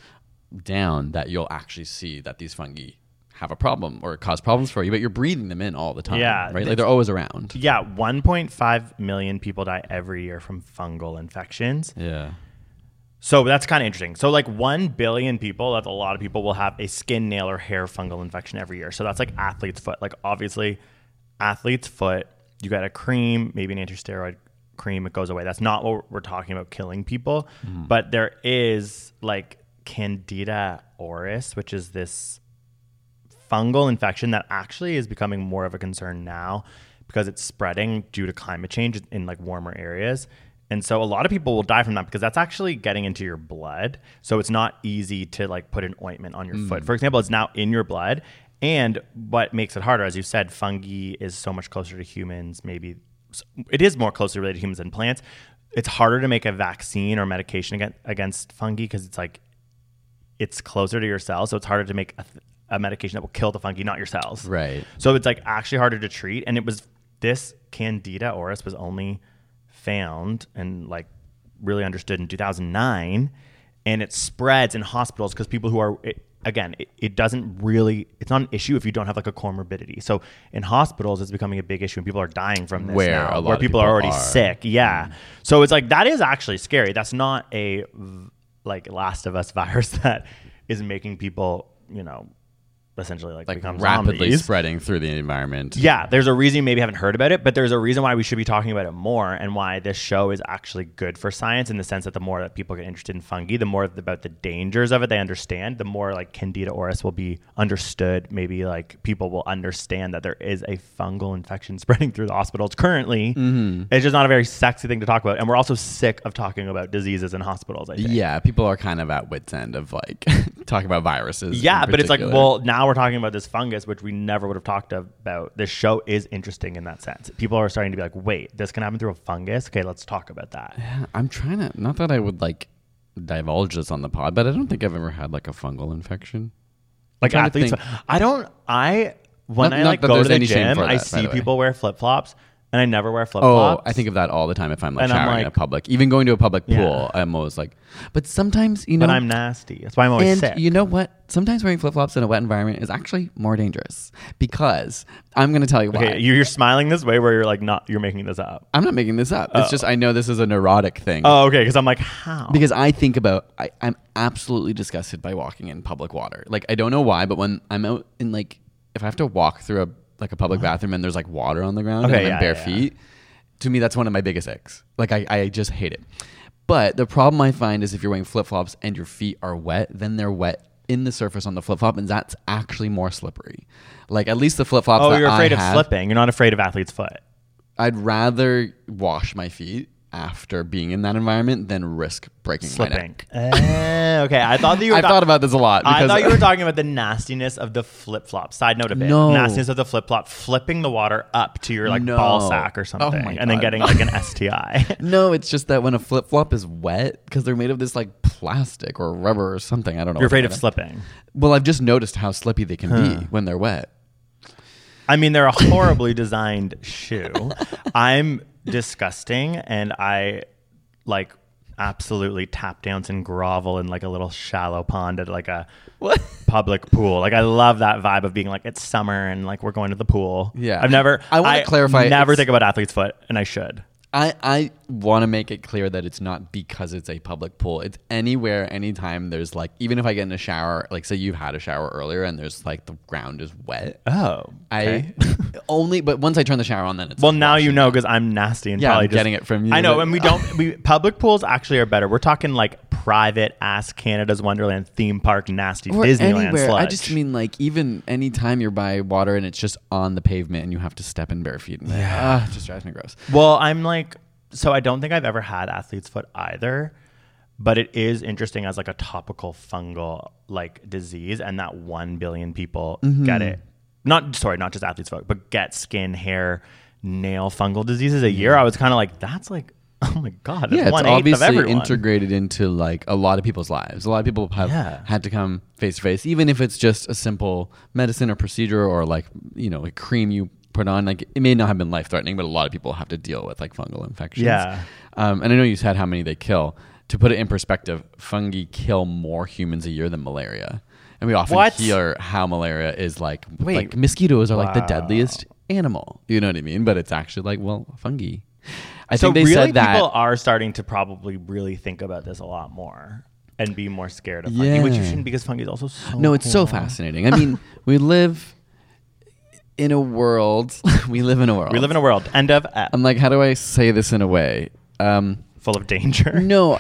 down that you'll actually see that these fungi have a problem or cause problems for you, but you're breathing them in all the time, right? Like they're always around. Yeah, 1.5 million people die every year from fungal infections. Yeah. So that's kind of interesting. So like 1 billion people, that's a lot of people, will have a skin, nail, or hair fungal infection every year. So that's like athlete's foot. Like obviously athlete's foot, you got a cream, maybe an anti-steroid cream, it goes away. That's not what we're talking about, killing people. But there is like Candida auris, which is this fungal infection that actually is becoming more of a concern now because it's spreading due to climate change in like warmer areas. And so a lot of people will die from that because that's actually getting into your blood. So it's not easy to like put an ointment on your foot. For example, it's now in your blood. And what makes it harder, as you said, fungi is so much closer to humans. Maybe it is more closely related to humans than plants. It's harder to make a vaccine or medication against fungi because it's like, it's closer to your cells. So it's harder to make a medication that will kill the fungi, not your cells. Right. So it's like actually harder to treat. And it was this Candida auris was only found and like really understood in 2009, and it spreads in hospitals because people who are it doesn't really, it's not an issue if you don't have like a comorbidity. So in hospitals it's becoming a big issue and people are dying from this where people are already sick. So it's like that is actually scary. That's not a like Last of Us virus that is making people, you know, essentially like become rapidly zombies. spreading through the environment. Yeah, there's a reason you maybe haven't heard about it, but there's a reason why we should be talking about it more, and why this show is actually good for science, in the sense that the more that people get interested in fungi, the more about the dangers of it they understand, the more like Candida auris will be understood. Maybe like people will understand that there is a fungal infection spreading through the hospitals currently. It's just not a very sexy thing to talk about, and we're also sick of talking about diseases in hospitals, I think. Yeah, people are kind of at wit's end of like talking about viruses. Yeah, but it's like, well, now we're talking about this fungus, which we never would have talked about. This show is interesting in that sense. People are starting to be like, wait, this can happen through a fungus? Okay, let's talk about that. Yeah, I'm trying to, not that I would like divulge this on the pod, but I don't think I've ever had like a fungal infection. Like athletes, when I go to the gym, I see people wear flip-flops, and I never wear flip-flops. Oh, I think of that all the time if I'm like showering in a public. Even going to a public pool, I'm always like, but sometimes, you know. But I'm nasty. That's why I'm always sick. You know what? Sometimes wearing flip-flops in a wet environment is actually more dangerous, because I'm going to tell you why. Okay, you're smiling this way where you're like, you're making this up. I'm not making this up. It's just, I know this is a neurotic thing. Oh, okay. Because I'm like, how? Because I think about, I'm absolutely disgusted by walking in public water. Like, I don't know why, but when I'm out in like, if I have to walk through a public bathroom and there's like water on the ground and I'm in bare feet, to me, that's one of my biggest icks. Like, I just hate it. But the problem I find is if you're wearing flip-flops and your feet are wet, then they're wet in the surface on the flip-flop, and that's actually more slippery. Like, at least the flip-flops that I have. Oh, you're afraid of slipping. You're not afraid of athlete's foot. I'd rather wash my feet after being in that environment than risk breaking my neck. Okay, I thought that you were I've thought about this a lot. I thought you were talking about the nastiness of the flip-flop. Side note a bit. No. Nastiness of the flip-flop, flipping the water up to your like ball sack or something, and then getting like an STI. No, it's just that when a flip-flop is wet, because they're made of this like plastic or rubber or something, I don't know. You're afraid of slipping. Well, I've just noticed how slippy they can be when they're wet. I mean, they're a horribly designed shoe. I'm disgusting, and I like absolutely tap dance and grovel in like a little shallow pond at like a public pool. Like, I love that vibe of being like, it's summer and like we're going to the pool. Yeah. I want to clarify. Never think about athlete's foot, and I should. I want to make it clear that it's not because it's a public pool. It's anywhere, anytime there's like, even if I get in a shower, like say you've had a shower earlier and there's like the ground is wet. Oh, okay. But once I turn the shower on, then it's well, now you know, because I'm nasty and probably I'm getting it from you. I know, and public pools actually are better. We're talking like private ass Canada's Wonderland theme park nasty or Disneyland anywhere. sludge. I just mean like even anytime you're by water and it's just on the pavement and you have to step in bare feet. It just drives me gross. Well, I'm like, so I don't think I've ever had athlete's foot either, but it is interesting as like a topical fungal like disease, and that 1 billion people get it. Not just athlete's foot, but get skin, hair, nail fungal diseases a year. I was kind of like, that's like, oh my God, that's 1/8 obviously of everyone. integrated into like a lot of people's lives. A lot of people have had to come face to face, even if it's just a simple medicine or procedure or like, you know, a cream you put on. Like, it may not have been life threatening, but a lot of people have to deal with like fungal infections. Yeah. And I know you said how many they kill. To put it in perspective, fungi kill more humans a year than malaria. And we often hear how malaria is like mosquitoes are like the deadliest animal. You know what I mean? But it's actually like, well, fungi. I think they really said that. People are starting to probably really think about this a lot more and be more scared of fungi, Yeah. which you shouldn't, because fungi is also so No, it's so cool. fascinating. I mean, we live in a world. We live in a world. We live in a world. End of F. I'm like, how do I say this in a way? Full of danger. No,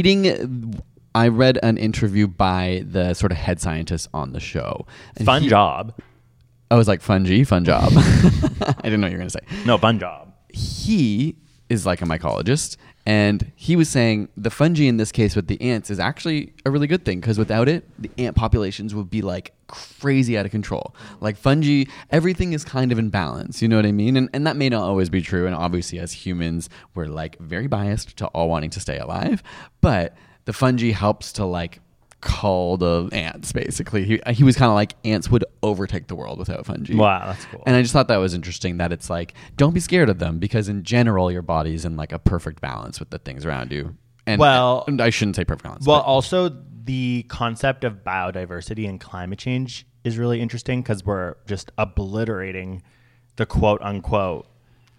I read an interview by the sort of head scientist on the show. And Fun job. I was like, fun job. I didn't know what you were going to say. No, fun job. He is like a mycologist, and he was saying the fungi in this case with the ants is actually a really good thing, because without it, the ant populations would be like crazy out of control. Like fungi, everything is kind of in balance, you know what I mean? And that may not always be true, and obviously as humans, we're like very biased to all wanting to stay alive, but the fungi helps to like cull the ants, basically. He was kind of like, ants would overtake the world without fungi. Wow, that's cool. And I just thought that was interesting, that it's like, don't be scared of them, because in general, your body's in like a perfect balance with the things around you. And and I shouldn't say perfect balance. Well, but also the concept of biodiversity and climate change is really interesting, because we're just obliterating the quote unquote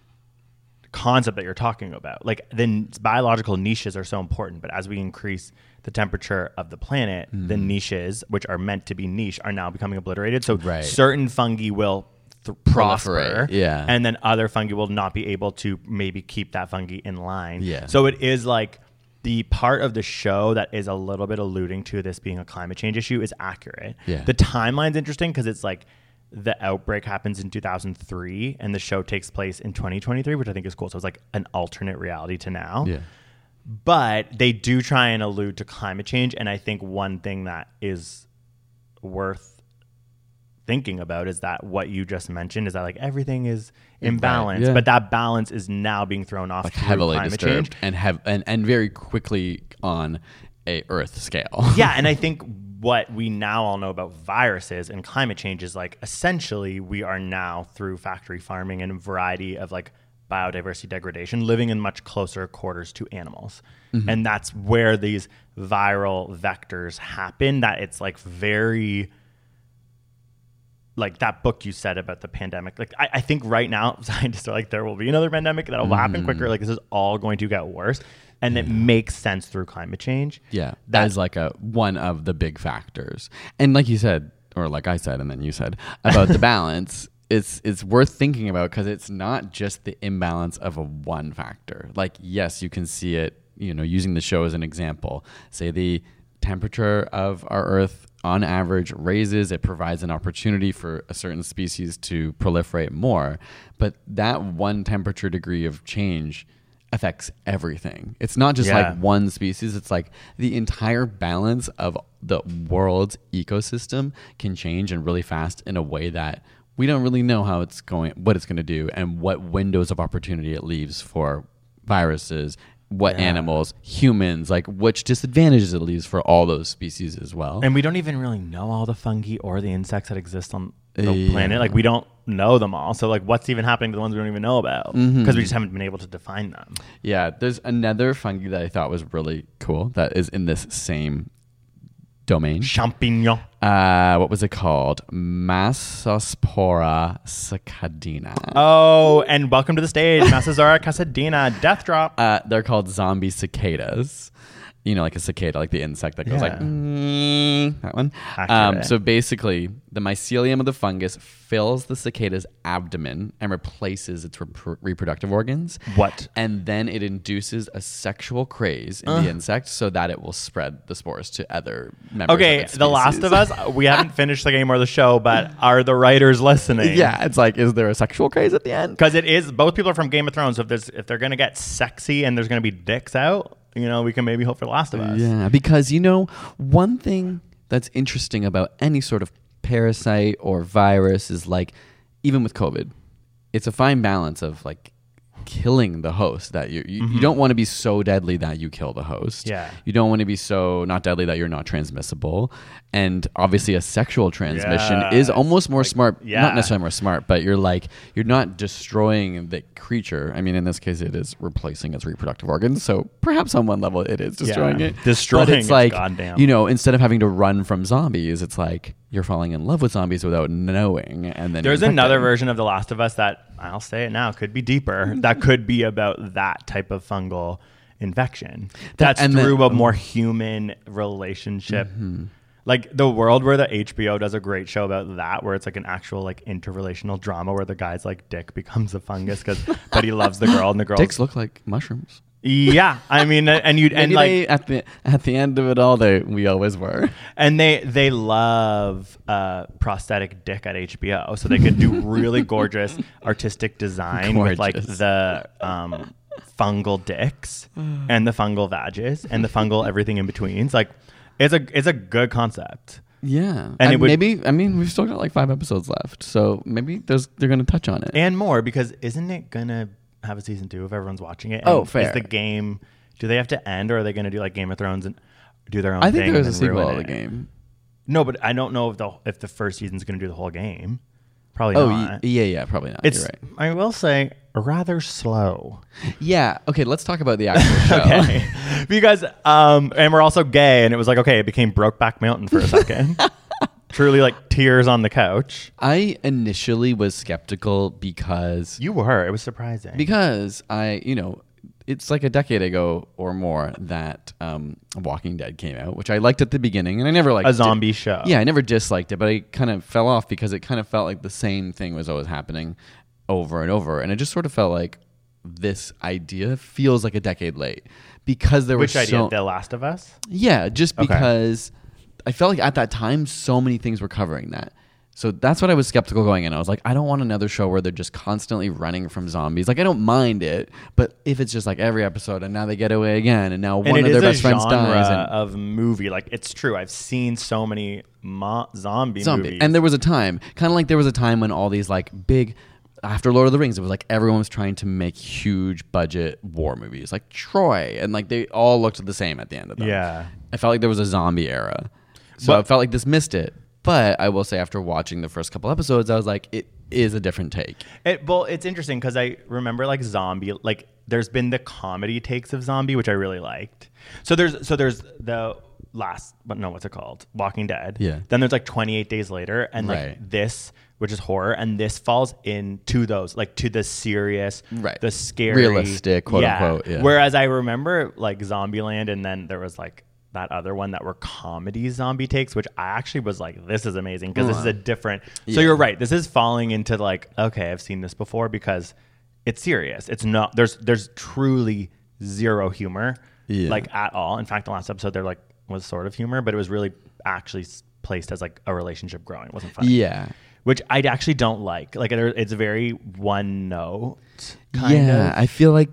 concept that you're talking about. Like, then biological niches are so important, but as we increase the temperature of the planet, the niches, which are meant to be niche, are now becoming obliterated. So certain fungi will prosper, yeah, and then other fungi will not be able to maybe keep that fungi in line. Yeah. So it is like the part of the show that is a little bit alluding to this being a climate change issue is accurate. Yeah. The timeline's interesting, because it's like the outbreak happens in 2003 and the show takes place in 2023, which I think is cool. So it's like an alternate reality to now. Yeah. But they do try and allude to climate change. And I think one thing that is worth thinking about is that what you just mentioned is that like everything is imbalanced, but that balance is now being thrown off, like heavily climate disturbed change. and very quickly on a Earth scale. Yeah, and I think what we now all know about viruses and climate change is like essentially we are now, through factory farming and a variety of like biodiversity degradation, living in much closer quarters to animals. Mm-hmm. And that's where these viral vectors happen, that it's like very, like that book you said about the pandemic. Like I think right now scientists are like, there will be another pandemic that will happen quicker. Like this is all going to get worse. And it makes sense through climate change. Yeah, that is like one of the big factors. And like you said, or like I said, and then you said about the balance, it's worth thinking about, because it's not just the imbalance of a one factor. Like, yes, you can see it, you know, using the show as an example. Say the temperature of our Earth on average raises, it provides an opportunity for a certain species to proliferate more. But that one temperature degree of change affects everything. It's not just like one species. It's like the entire balance of the world's ecosystem can change and really fast in a way that we don't really know how it's going, what it's going to do, and what windows of opportunity it leaves for viruses, what animals, humans, like which disadvantages it leaves for all those species as well. And we don't even really know all the fungi or the insects that exist on the planet. Like we don't know them all. So like what's even happening to the ones we don't even know about, because we just haven't been able to define them. Yeah. There's another fungi that I thought was really cool that is in this same domain. Champignon. What was it called? Massospora cicadina. Oh, and welcome to the stage, Massospora cicadina, Death Drop. They're called zombie cicadas. You know, like a cicada, like the insect that goes like, that one. So basically, the mycelium of the fungus fills the cicada's abdomen and replaces its reproductive organs. What? And then it induces a sexual craze in the insect so that it will spread the spores to other members of its species. The Last of Us, we haven't finished the game or the show, but are the writers listening? Yeah, it's like, is there a sexual craze at the end? Because it is, both people are from Game of Thrones, so if they're going to get sexy and there's going to be dicks out, you know, we can maybe hope for The Last of Us. Yeah, because, you know, one thing that's interesting about any sort of parasite or virus is like, even with COVID, it's a fine balance of like killing the host, that you don't want to be so deadly that you kill the host. Yeah. You don't want to be so not deadly that you're not transmissible. And obviously a sexual transmission is almost more smart, not necessarily more smart, but you're not destroying the creature. I mean, in this case, it is replacing its reproductive organs. So perhaps on one level it is destroying it. Destroying but it's like, goddamn. you know, instead of having to run from zombies, it's like, you're falling in love with zombies without knowing, and then there's another version of The Last of Us that, I'll say it now, could be deeper. That could be about that type of fungal infection. That's through a more human relationship. Like the world where the HBO does a great show about that, where it's like an actual like interrelational drama where the guy's like dick becomes a fungus but he loves the girl and the girl. Dicks look like mushrooms. Yeah, I mean, and like at the end of it all, we always were. And they love prosthetic dick at HBO, so they could do really gorgeous artistic design with like the fungal dicks and the fungal vages and the fungal everything in between. It's like it's a good concept. Yeah, and we've still got like 5 episodes left, so maybe they're going to touch on it and more, because isn't it gonna have a season 2 if everyone's watching it? And fair. Is the game, do they have to end, or are they going to do like Game of Thrones and do their own thing? I think there's a sequel of the game. No, but I don't know if the first season's going to do the whole game. Probably not. Yeah, probably not. You're right. I will say rather slow. Yeah. Okay, let's talk about the actual show. Okay. Because and we're also gay, and it was like, okay, it became Brokeback Mountain for a second. Truly like tears on the couch. I initially was skeptical because... You were. It was surprising. Because it's like a decade ago or more that Walking Dead came out, which I liked at the beginning, and I never liked a zombie show. Yeah, I never disliked it, but I kind of fell off because it kind of felt like the same thing was always happening over and over, and it just sort of felt like this idea feels like a decade late because there was Which idea? The Last of Us? Yeah, just because I felt like at that time so many things were covering that. So that's what I was skeptical going in. I was like, I don't want another show where they're just constantly running from zombies. Like, I don't mind it, but if it's just like every episode and now they get away again and now one of their best friends dies. Of movie. Like, it's true. I've seen so many zombie movies. And there was a time, kind of like there was a time when all these like big, after Lord of the Rings, it was like everyone was trying to make huge budget war movies like Troy, and like they all looked the same at the end of them. Yeah. I felt like there was a zombie era. So I felt like this missed it. But I will say, after watching the first couple episodes, I was like, it is a different take. It's interesting because I remember like zombie, like there's been the comedy takes of zombie, which I really liked. So there's the what's it called? Walking Dead. Yeah. Then there's like 28 Days Later, and like this, which is horror, and this falls into those, like to the serious, the scary, realistic, quote unquote. Yeah. Whereas I remember like Zombieland, and then there was like that other one that were comedy zombie takes, which I actually was like, this is amazing because this is a different. So you're right. This is falling into like, okay, I've seen this before because it's serious. It's not. There's truly zero humor, like at all. In fact, the last episode there like was sort of humor, but it was really actually placed as like a relationship growing. It wasn't funny. Yeah. Which I actually don't like. Like it's very one note. Kind of. I feel like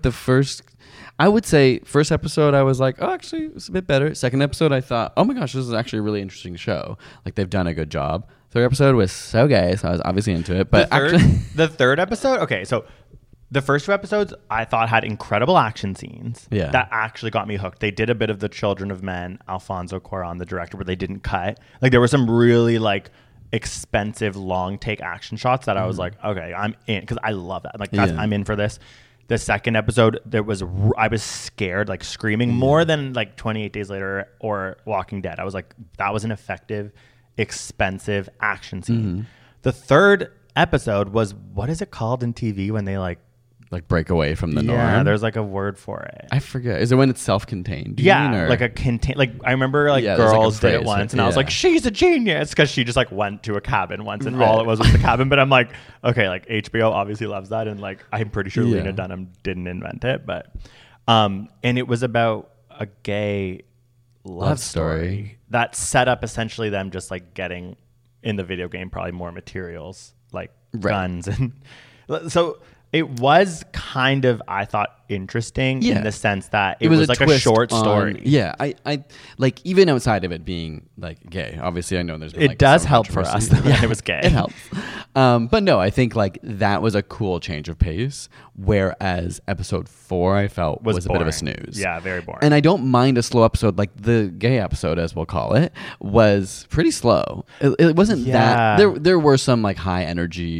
I would say first episode I was like, oh, actually it's a bit better. Second episode I thought, oh my gosh, this is actually a really interesting show. Like they've done a good job. Third episode was so gay, so I was obviously into it. But the third episode, okay, so the first 2 episodes I thought had incredible action scenes that actually got me hooked. They did a bit of the Children of Men, Alfonso Cuarón, the director, where they didn't cut. Like there were some really like expensive long take action shots that I was like, okay, I'm in, because I love that. Like I'm in for this. The second episode, I was scared, like screaming more than like 28 Days Later or Walking Dead. I was like, that was an effective, expensive action scene. The third episode was, what is it called in TV when they like break away from the norm? Yeah, there's like a word for it. I forget. Is it when it's self-contained? Like a contain. Like I remember like girls did it once, and I was like, she's a genius, because she just like went to a cabin once, and all it was the cabin. But I'm like, okay, like HBO obviously loves that, and like I'm pretty sure Lena Dunham didn't invent it, but and it was about a gay love story that set up essentially them just like getting in the video game probably more materials like guns, and so it was kind of, I thought, interesting in the sense that it was like a short story. I like, even outside of it being like gay, obviously I know there's been, it does help for us that it was gay. It helps. But no, I think like that was a cool change of pace, whereas episode 4 I felt was a bit of a snooze. Yeah, very boring. And I don't mind a slow episode. Like the gay episode, as we'll call it, was pretty slow. It wasn't that there were some like high energy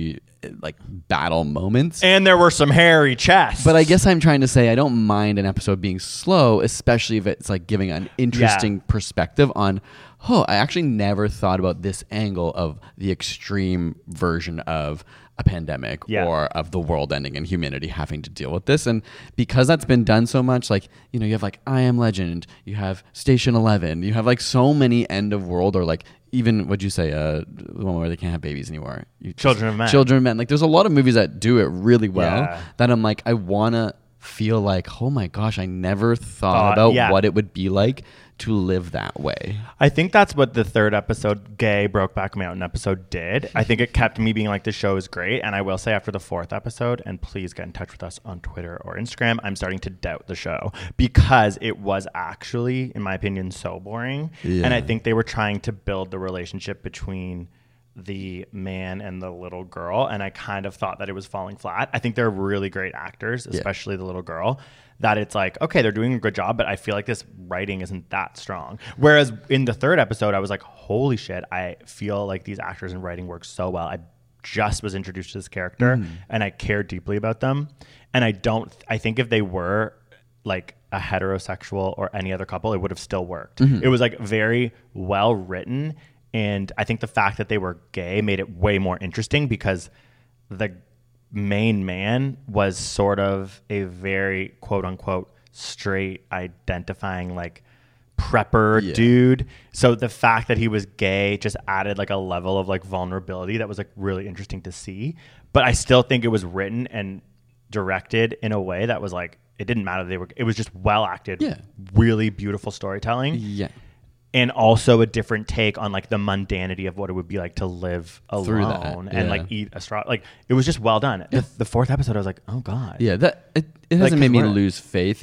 like battle moments. And there were some hairy chests. But I guess I'm trying to say I don't mind an episode being slow, especially if it's like giving an interesting perspective on, I actually never thought about this angle of the extreme version of a pandemic or of the world ending and humanity having to deal with this. And because that's been done so much, like, you know, you have like I Am Legend, you have Station 11, you have like so many end of world, or like even, what'd you say, the one where they can't have babies anymore? Children of Men. Children of Men. Like there's a lot of movies that do it really well that I'm like, I want to feel like, oh my gosh, I never thought about what it would be like to live that way. I think that's what the third episode, Gay Brokeback Mountain episode, did. I think it kept me being like, the show is great. And I will say, after the fourth episode, and please get in touch with us on Twitter or Instagram, I'm starting to doubt the show because it was actually, in my opinion, so boring. And I think they were trying to build the relationship between the man and the little girl, and I kind of thought that it was falling flat. I think they're really great actors, especially the little girl, that it's like, okay, they're doing a good job, but I feel like this writing isn't that strong. Whereas in the third episode, I was like, holy shit, I feel like these actors and writing work so well. I just was introduced to this character and I cared deeply about them. And I think if they were like a heterosexual or any other couple, it would have still worked. It was like very well written. And I think the fact that they were gay made it way more interesting because the main man was sort of a very quote unquote straight identifying like prepper dude. So the fact that he was gay just added like a level of like vulnerability that was like really interesting to see. But I still think it was written and directed in a way that was like, it didn't matter. It was just well acted, really beautiful storytelling. Yeah. And also a different take on like the mundanity of what it would be like to live alone and like eat a straw. Like it was just well done. The fourth episode, I was like, oh God. Yeah, that it hasn't made me lose faith.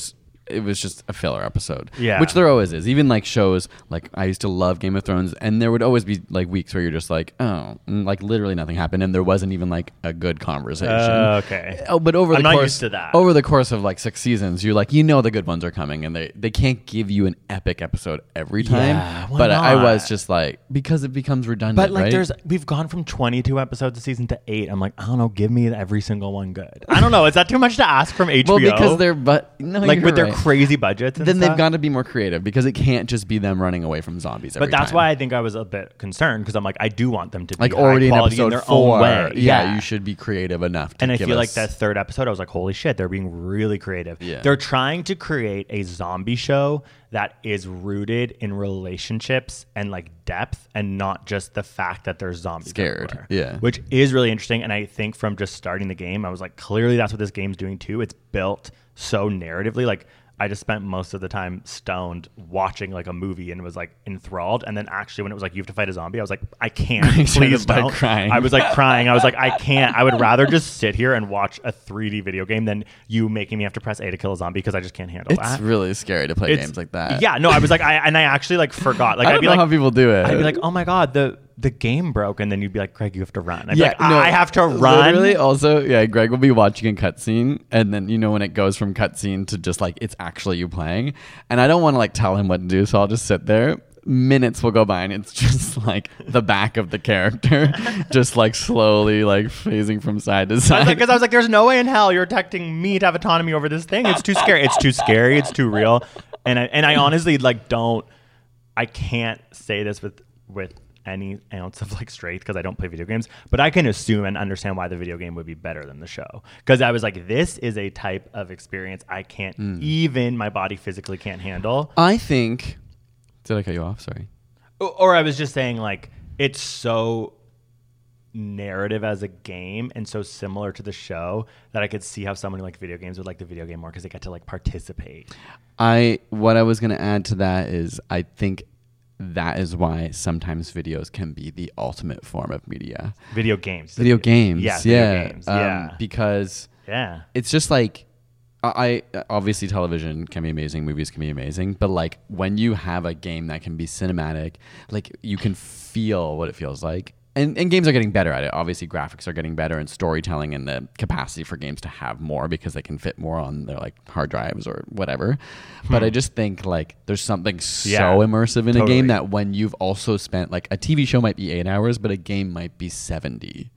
It was just a filler episode. Yeah. Which there always is. Even like shows, like I used to love Game of Thrones, and there would always be like weeks where you're just like, oh, and like literally nothing happened, and there wasn't even like a good conversation. Okay. Oh, but over I'm the not course used to that. Over the course of like 6 seasons, you're like, you know the good ones are coming, and they can't give you an epic episode every time. Yeah, why but not? I was just like, because it becomes redundant. But like right? we've gone from 22 episodes a season to 8. I'm like, I don't know, give me every single one good. I don't know. Is that too much to ask from HBO? Well, because they're like with their crazy budgets. Then they've got to be more creative because it can't just be them running away from zombies every But that's time. why I think I was a bit concerned because I'm like, I do want them to be like already in high episode quality in their 4. own way. Yeah, you should be creative enough to and I give feel us... like that third episode, I was like, holy shit, they're being really creative. Yeah. They're trying to create a zombie show that is rooted in relationships and like depth and not just the fact that they're zombies scared everywhere, yeah, which is really interesting. And I think from just starting the game, I was like, clearly that's what this game's doing too. It's built so narratively. Like I just spent most of the time stoned watching like a movie and was like enthralled. And then actually when it was like, you have to fight a zombie, I was like, I can't, please don't. Crying. I was like crying. I was like, I can't. I would rather just sit here and watch a 3D video game than you making me have to press A to kill a zombie because I just can't handle that. It's really scary to play games like that. Yeah, no, I was like, I actually like forgot. Like I don't know how people do it. I'd be like, oh my God, the game broke, and then you'd be like, Greg, you have to run. I'd be like, I have to run. Literally, also, Greg will be watching a cutscene, and then when it goes from cutscene to just like it's actually you playing, and I don't want to like tell him what to do, so I'll just sit there. Minutes will go by, and it's just like the back of the character, just like slowly like phasing from side to side. Because I was like, there's no way in hell you're expecting me to have autonomy over this thing. It's too scary. It's too scary. It's too real. And I honestly like I can't say this with any ounce of like strength because I don't play video games, but I can assume and understand why the video game would be better than the show. Because I was like, this is a type of experience I can't even my body physically can't handle. I think. Did I cut you off? Sorry. Or I was just saying like it's so narrative as a game and so similar to the show that I could see how someone who liked video games would like the video game more because they get to like participate. What I was going to add to that is I think that is why sometimes videos can be the ultimate form of media. Video games. Yeah. Video games. Because it's just like, I obviously television can be amazing, movies can be amazing, but like when you have a game that can be cinematic, like you can feel what it feels like. And games are getting better at it. Obviously, graphics are getting better, and storytelling and the capacity for games to have more because they can fit more on their like hard drives or whatever. But I just think like there's something so immersive in a game that when you've also spent like a TV show might be 8 hours, but a game might be 70.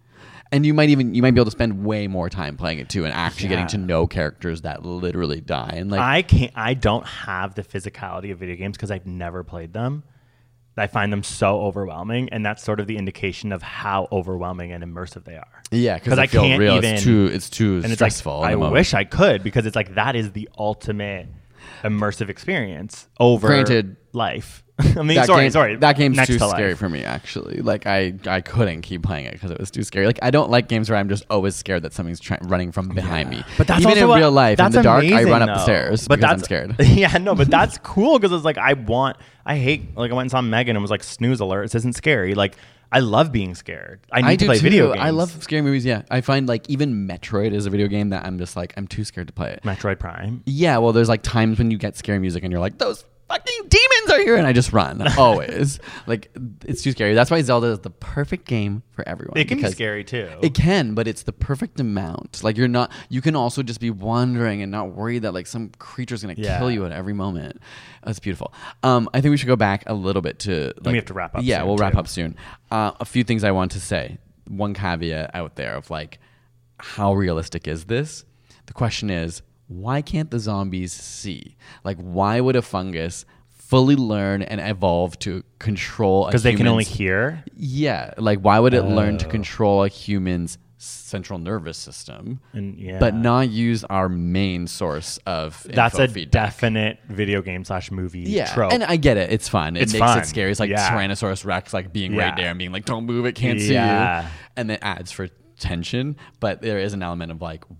And you might be able to spend way more time playing it too, and actually getting to know characters that literally die. And like, I don't have the physicality of video games because I've never played them. I find them so overwhelming, and that's sort of the indication of how overwhelming and immersive they are. Yeah, because I can't real. even. It's too and stressful. It's like, I wish I could, because it's like that is the ultimate immersive experience over life. I mean, sorry. That game's next too to scary life. for me, actually. Like, I couldn't keep playing it because it was too scary. Like, I don't like games where I'm just always scared that something's running from behind me. But that's even also in real life, in the dark, I run up though. the stairs but because I'm scared. Yeah, no, but that's cool because it's like I hate, like I went and saw Megan and was like, snooze alert, this isn't scary. Like, I love being scared. I need to play video games. I love scary movies, yeah. I find like even Metroid is a video game that I'm just like, I'm too scared to play it. Metroid Prime? Yeah, well, there's like times when you get scary music and you're like, those fucking demons are here, and I just run always. Like, it's too scary. That's why Zelda is the perfect game for everyone. It can be scary too. It can, but it's the perfect amount. Like, you can also just be wandering and not worry that like some creature's gonna kill you at every moment. That's beautiful. I think we should go back a little bit to like, we have to wrap up. Yeah, soon we'll too. wrap up soon. A few things I want to say. One caveat out there of like, how realistic is this? The question is, why can't the zombies see? Like, why would a fungus fully learn and evolve to control a human's... Because they can only hear? Yeah. Like, why would it learn to control a human's central nervous system, but not use our main source of That's a feedback? Definite video game / movie trope. And I get it. It's fun. It makes fun. it scary. It's like Tyrannosaurus Rex like being right there and being like, don't move, it can't see you. And it adds for tension, but there is an element of like,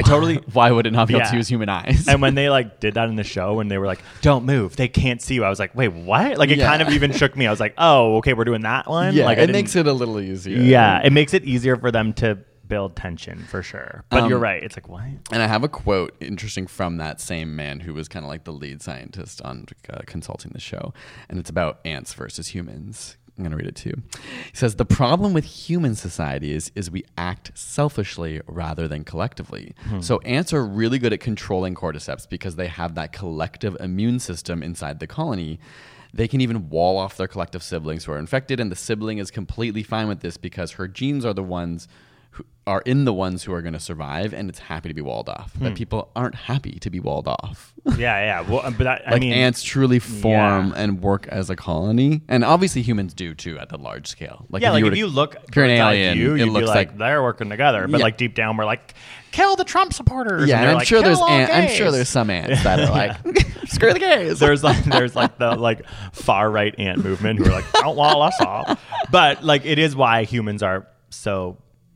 why would it not be able to use human eyes? And when they like did that in the show, when they were like, don't move, they can't see you, I was like, wait, what? Like, it kind of even shook me. I was like, oh, okay, we're doing that one. Yeah, like, it makes it a little easier. Yeah, it makes it easier for them to build tension for sure. But you're right. It's like, what? And I have a quote interesting from that same man who was kind of like the lead scientist on consulting the show. And it's about ants versus humans. I'm going to read it to you. He says, the problem with human society is we act selfishly rather than collectively. So ants are really good at controlling cordyceps because they have that collective immune system inside the colony. They can even wall off their collective siblings who are infected, and the sibling is completely fine with this because her genes are the ones who are in the ones who are going to survive, and it's happy to be walled off. But people aren't happy to be walled off. Yeah. Well, but that, like, I mean, ants truly form and work as a colony, and obviously humans do too at the large scale. Like, if you look, if you're an alien, it looks be like they're working together. But like deep down, we're like, kill the Trump supporters. Yeah, and I'm like, sure I'm sure there's some ants that are like, screw the gays. There's like the like far right ant movement who are like, don't wall us off. But like, it is why humans are so.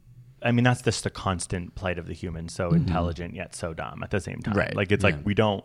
I mean, that's just the constant plight of the human. So intelligent yet so dumb at the same time. Right. Like, it's like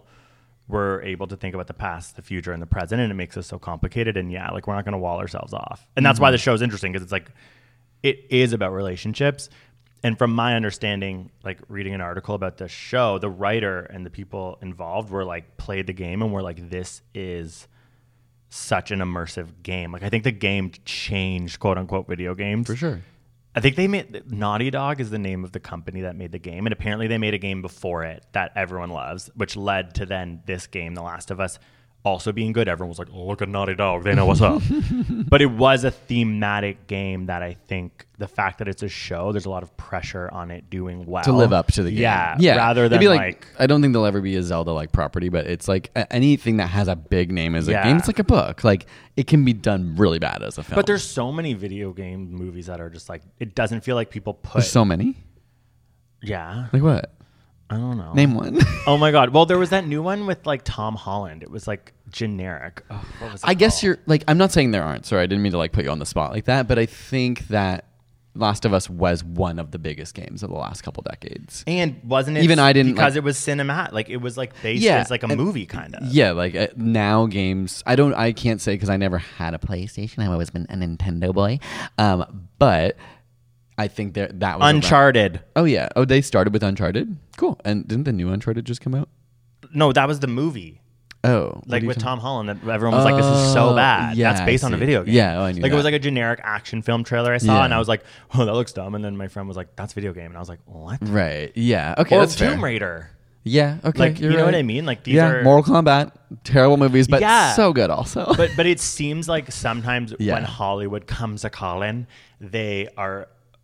we're able to think about the past, the future, and the present, and it makes us so complicated. And like, we're not going to wall ourselves off. And that's why the show is interesting, because it's like, it is about relationships. And from my understanding, like reading an article about the show, the writer and the people involved were like, played the game and were like, this is such an immersive game. Like, I think the game changed, quote unquote, video games. For sure. I think they made Naughty Dog is the name of the company that made the game, and apparently they made a game before it that everyone loves, which led to then this game, The Last of Us, also being good. Everyone was like, oh, look at Naughty Dog, they know what's up. But it was a thematic game that I think the fact that it's a show, there's a lot of pressure on it doing well to live up to the game. Yeah. Rather than like I don't think there'll ever be a Zelda like property, but it's like anything that has a big name as a game. It's like a book. Like, it can be done really bad as a film. But there's so many video game movies that are just like, it doesn't feel like people put. There's so many. Yeah. Like what? I don't know. Name one. Oh my God. Well, there was that new one with like Tom Holland. It was like generic. Oh, what was it I guess called? you're like, I'm not saying there aren't. Sorry, I didn't mean to like put you on the spot like that, but I think that Last of Us was one of the biggest games of the last couple decades. And wasn't it even I didn't because like, it was cinematic, like it was like based as like a movie kind of. Yeah, like now games. I can't say because I never had a PlayStation. I've always been a Nintendo boy. But I think that was Uncharted. Oh yeah. Oh, they started with Uncharted. Cool. And didn't the new Uncharted just come out? No, that was the movie. Oh, like with Tom Holland, that everyone was like, "This is so bad." Yeah, that's based on a video game. Yeah, I knew like that. It was like a generic action film trailer I saw, and I was like, "Oh, that looks dumb." And then my friend was like, "That's a video game," and I was like, "What?" Right? Yeah. Okay, or that's Tomb fair. Raider. Yeah. Okay. Like, you know what I mean? Like, these are Mortal Kombat, terrible movies, but so good also. But it seems like sometimes when Hollywood comes a calling, they are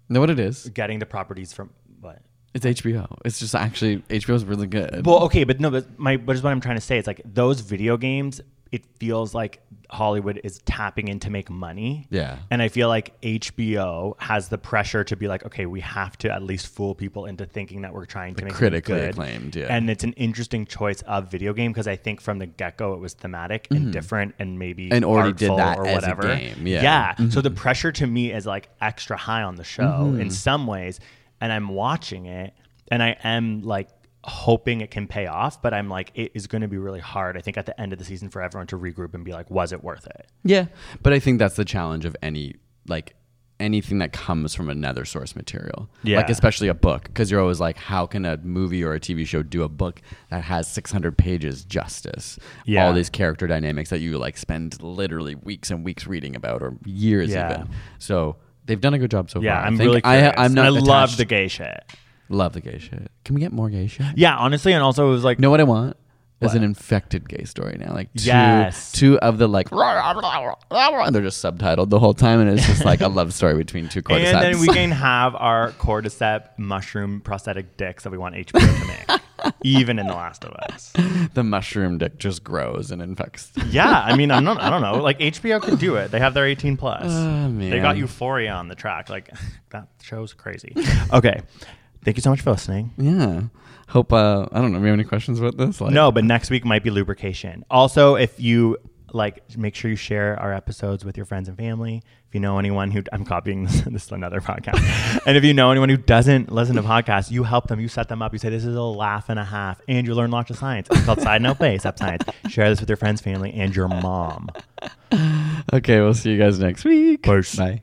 Know what it is? Getting the properties from what? It's HBO. It's just actually HBO is really good. Well, okay, but no, but what I'm trying to say is like those video games. It feels like Hollywood is tapping in to make money. Yeah. And I feel like HBO has the pressure to be like, okay, we have to at least fool people into thinking that we're trying to make critically good. acclaimed. Yeah. And it's an interesting choice of video game because I think from the get-go it was thematic and different and maybe and already did that or as whatever. a game. Yeah. So the pressure to me is like extra high on the show in some ways. And I'm watching it and I am like hoping it can pay off, but I'm like, it is going to be really hard, I think, at the end of the season for everyone to regroup and be like, was it worth it? Yeah. But I think that's the challenge of anything that comes from another source material. Yeah. Like especially a book, because you're always like, how can a movie or a TV show do a book that has 600 pages justice? Yeah. All these character dynamics that you like spend literally weeks and weeks reading about, or years even. So they've done a good job so far. Yeah, I'm I think really curious. I'm not I love attached- the gay shit. Love the gay shit. Can we get more gay shit? Yeah, honestly, and also it was like, You know what I want? Is What? an infected gay story now. Like Yes. two of the like, and they're just subtitled the whole time, and it's just like a love story between two cordyceps. and then we can have our cordyceps mushroom prosthetic dicks that we want HBO to make, even in The Last of Us. The mushroom dick just grows and infects. Yeah, I mean, I don't know. Like HBO could do it. They have their 18 plus. Oh, man. They got Euphoria on the track. Like that show's crazy. Okay, thank you so much for listening. Yeah. Hope, I don't know. Do you have any questions about this? Like, No, but next week might be lubrication. Also, if you like, make sure you share our episodes with your friends and family. If you know anyone who, I'm copying this is another podcast. And if you know anyone who doesn't listen to podcasts, you help them, you set them up. You say, this is a laugh and a half, and you learn lots of science. It's called Side Note Base Up Science. Share this with your friends, family, and your mom. Okay, we'll see you guys next week. Peace. Bye.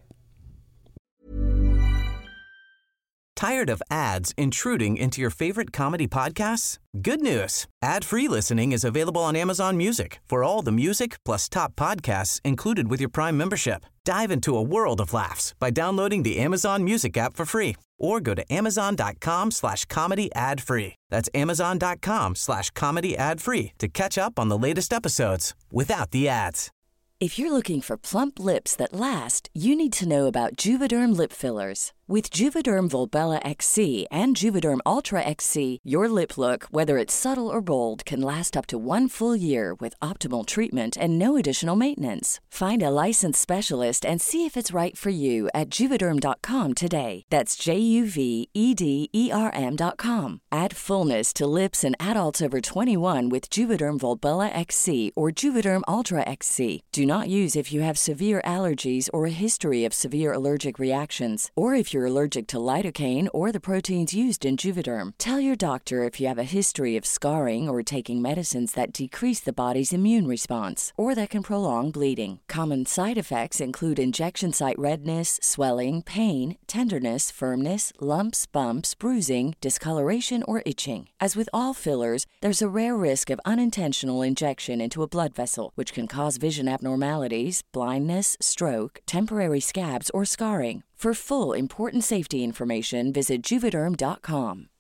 Tired of ads intruding into your favorite comedy podcasts? Good news. Ad-free listening is available on Amazon Music for all the music plus top podcasts included with your Prime membership. Dive into a world of laughs by downloading the Amazon Music app for free or go to amazon.com/comedy ad-free. That's amazon.com/comedy ad-free to catch up on the latest episodes without the ads. If you're looking for plump lips that last, you need to know about Juvederm lip fillers. With Juvederm Volbella XC and Juvederm Ultra XC, your lip look, whether it's subtle or bold, can last up to 1 full year with optimal treatment and no additional maintenance. Find a licensed specialist and see if it's right for you at Juvederm.com today. That's JUVEDERM.com. Add fullness to lips in adults over 21 with Juvederm Volbella XC or Juvederm Ultra XC. Do not use if you have severe allergies or a history of severe allergic reactions, or if you're allergic to lidocaine or the proteins used in Juvederm. Tell your doctor if you have a history of scarring or taking medicines that decrease the body's immune response or that can prolong bleeding. Common side effects include injection site redness, swelling, pain, tenderness, firmness, lumps, bumps, bruising, discoloration, or itching. As with all fillers, there's a rare risk of unintentional injection into a blood vessel, which can cause vision abnormalities, blindness, stroke, temporary scabs, or scarring. For full important safety information, visit Juvederm.com.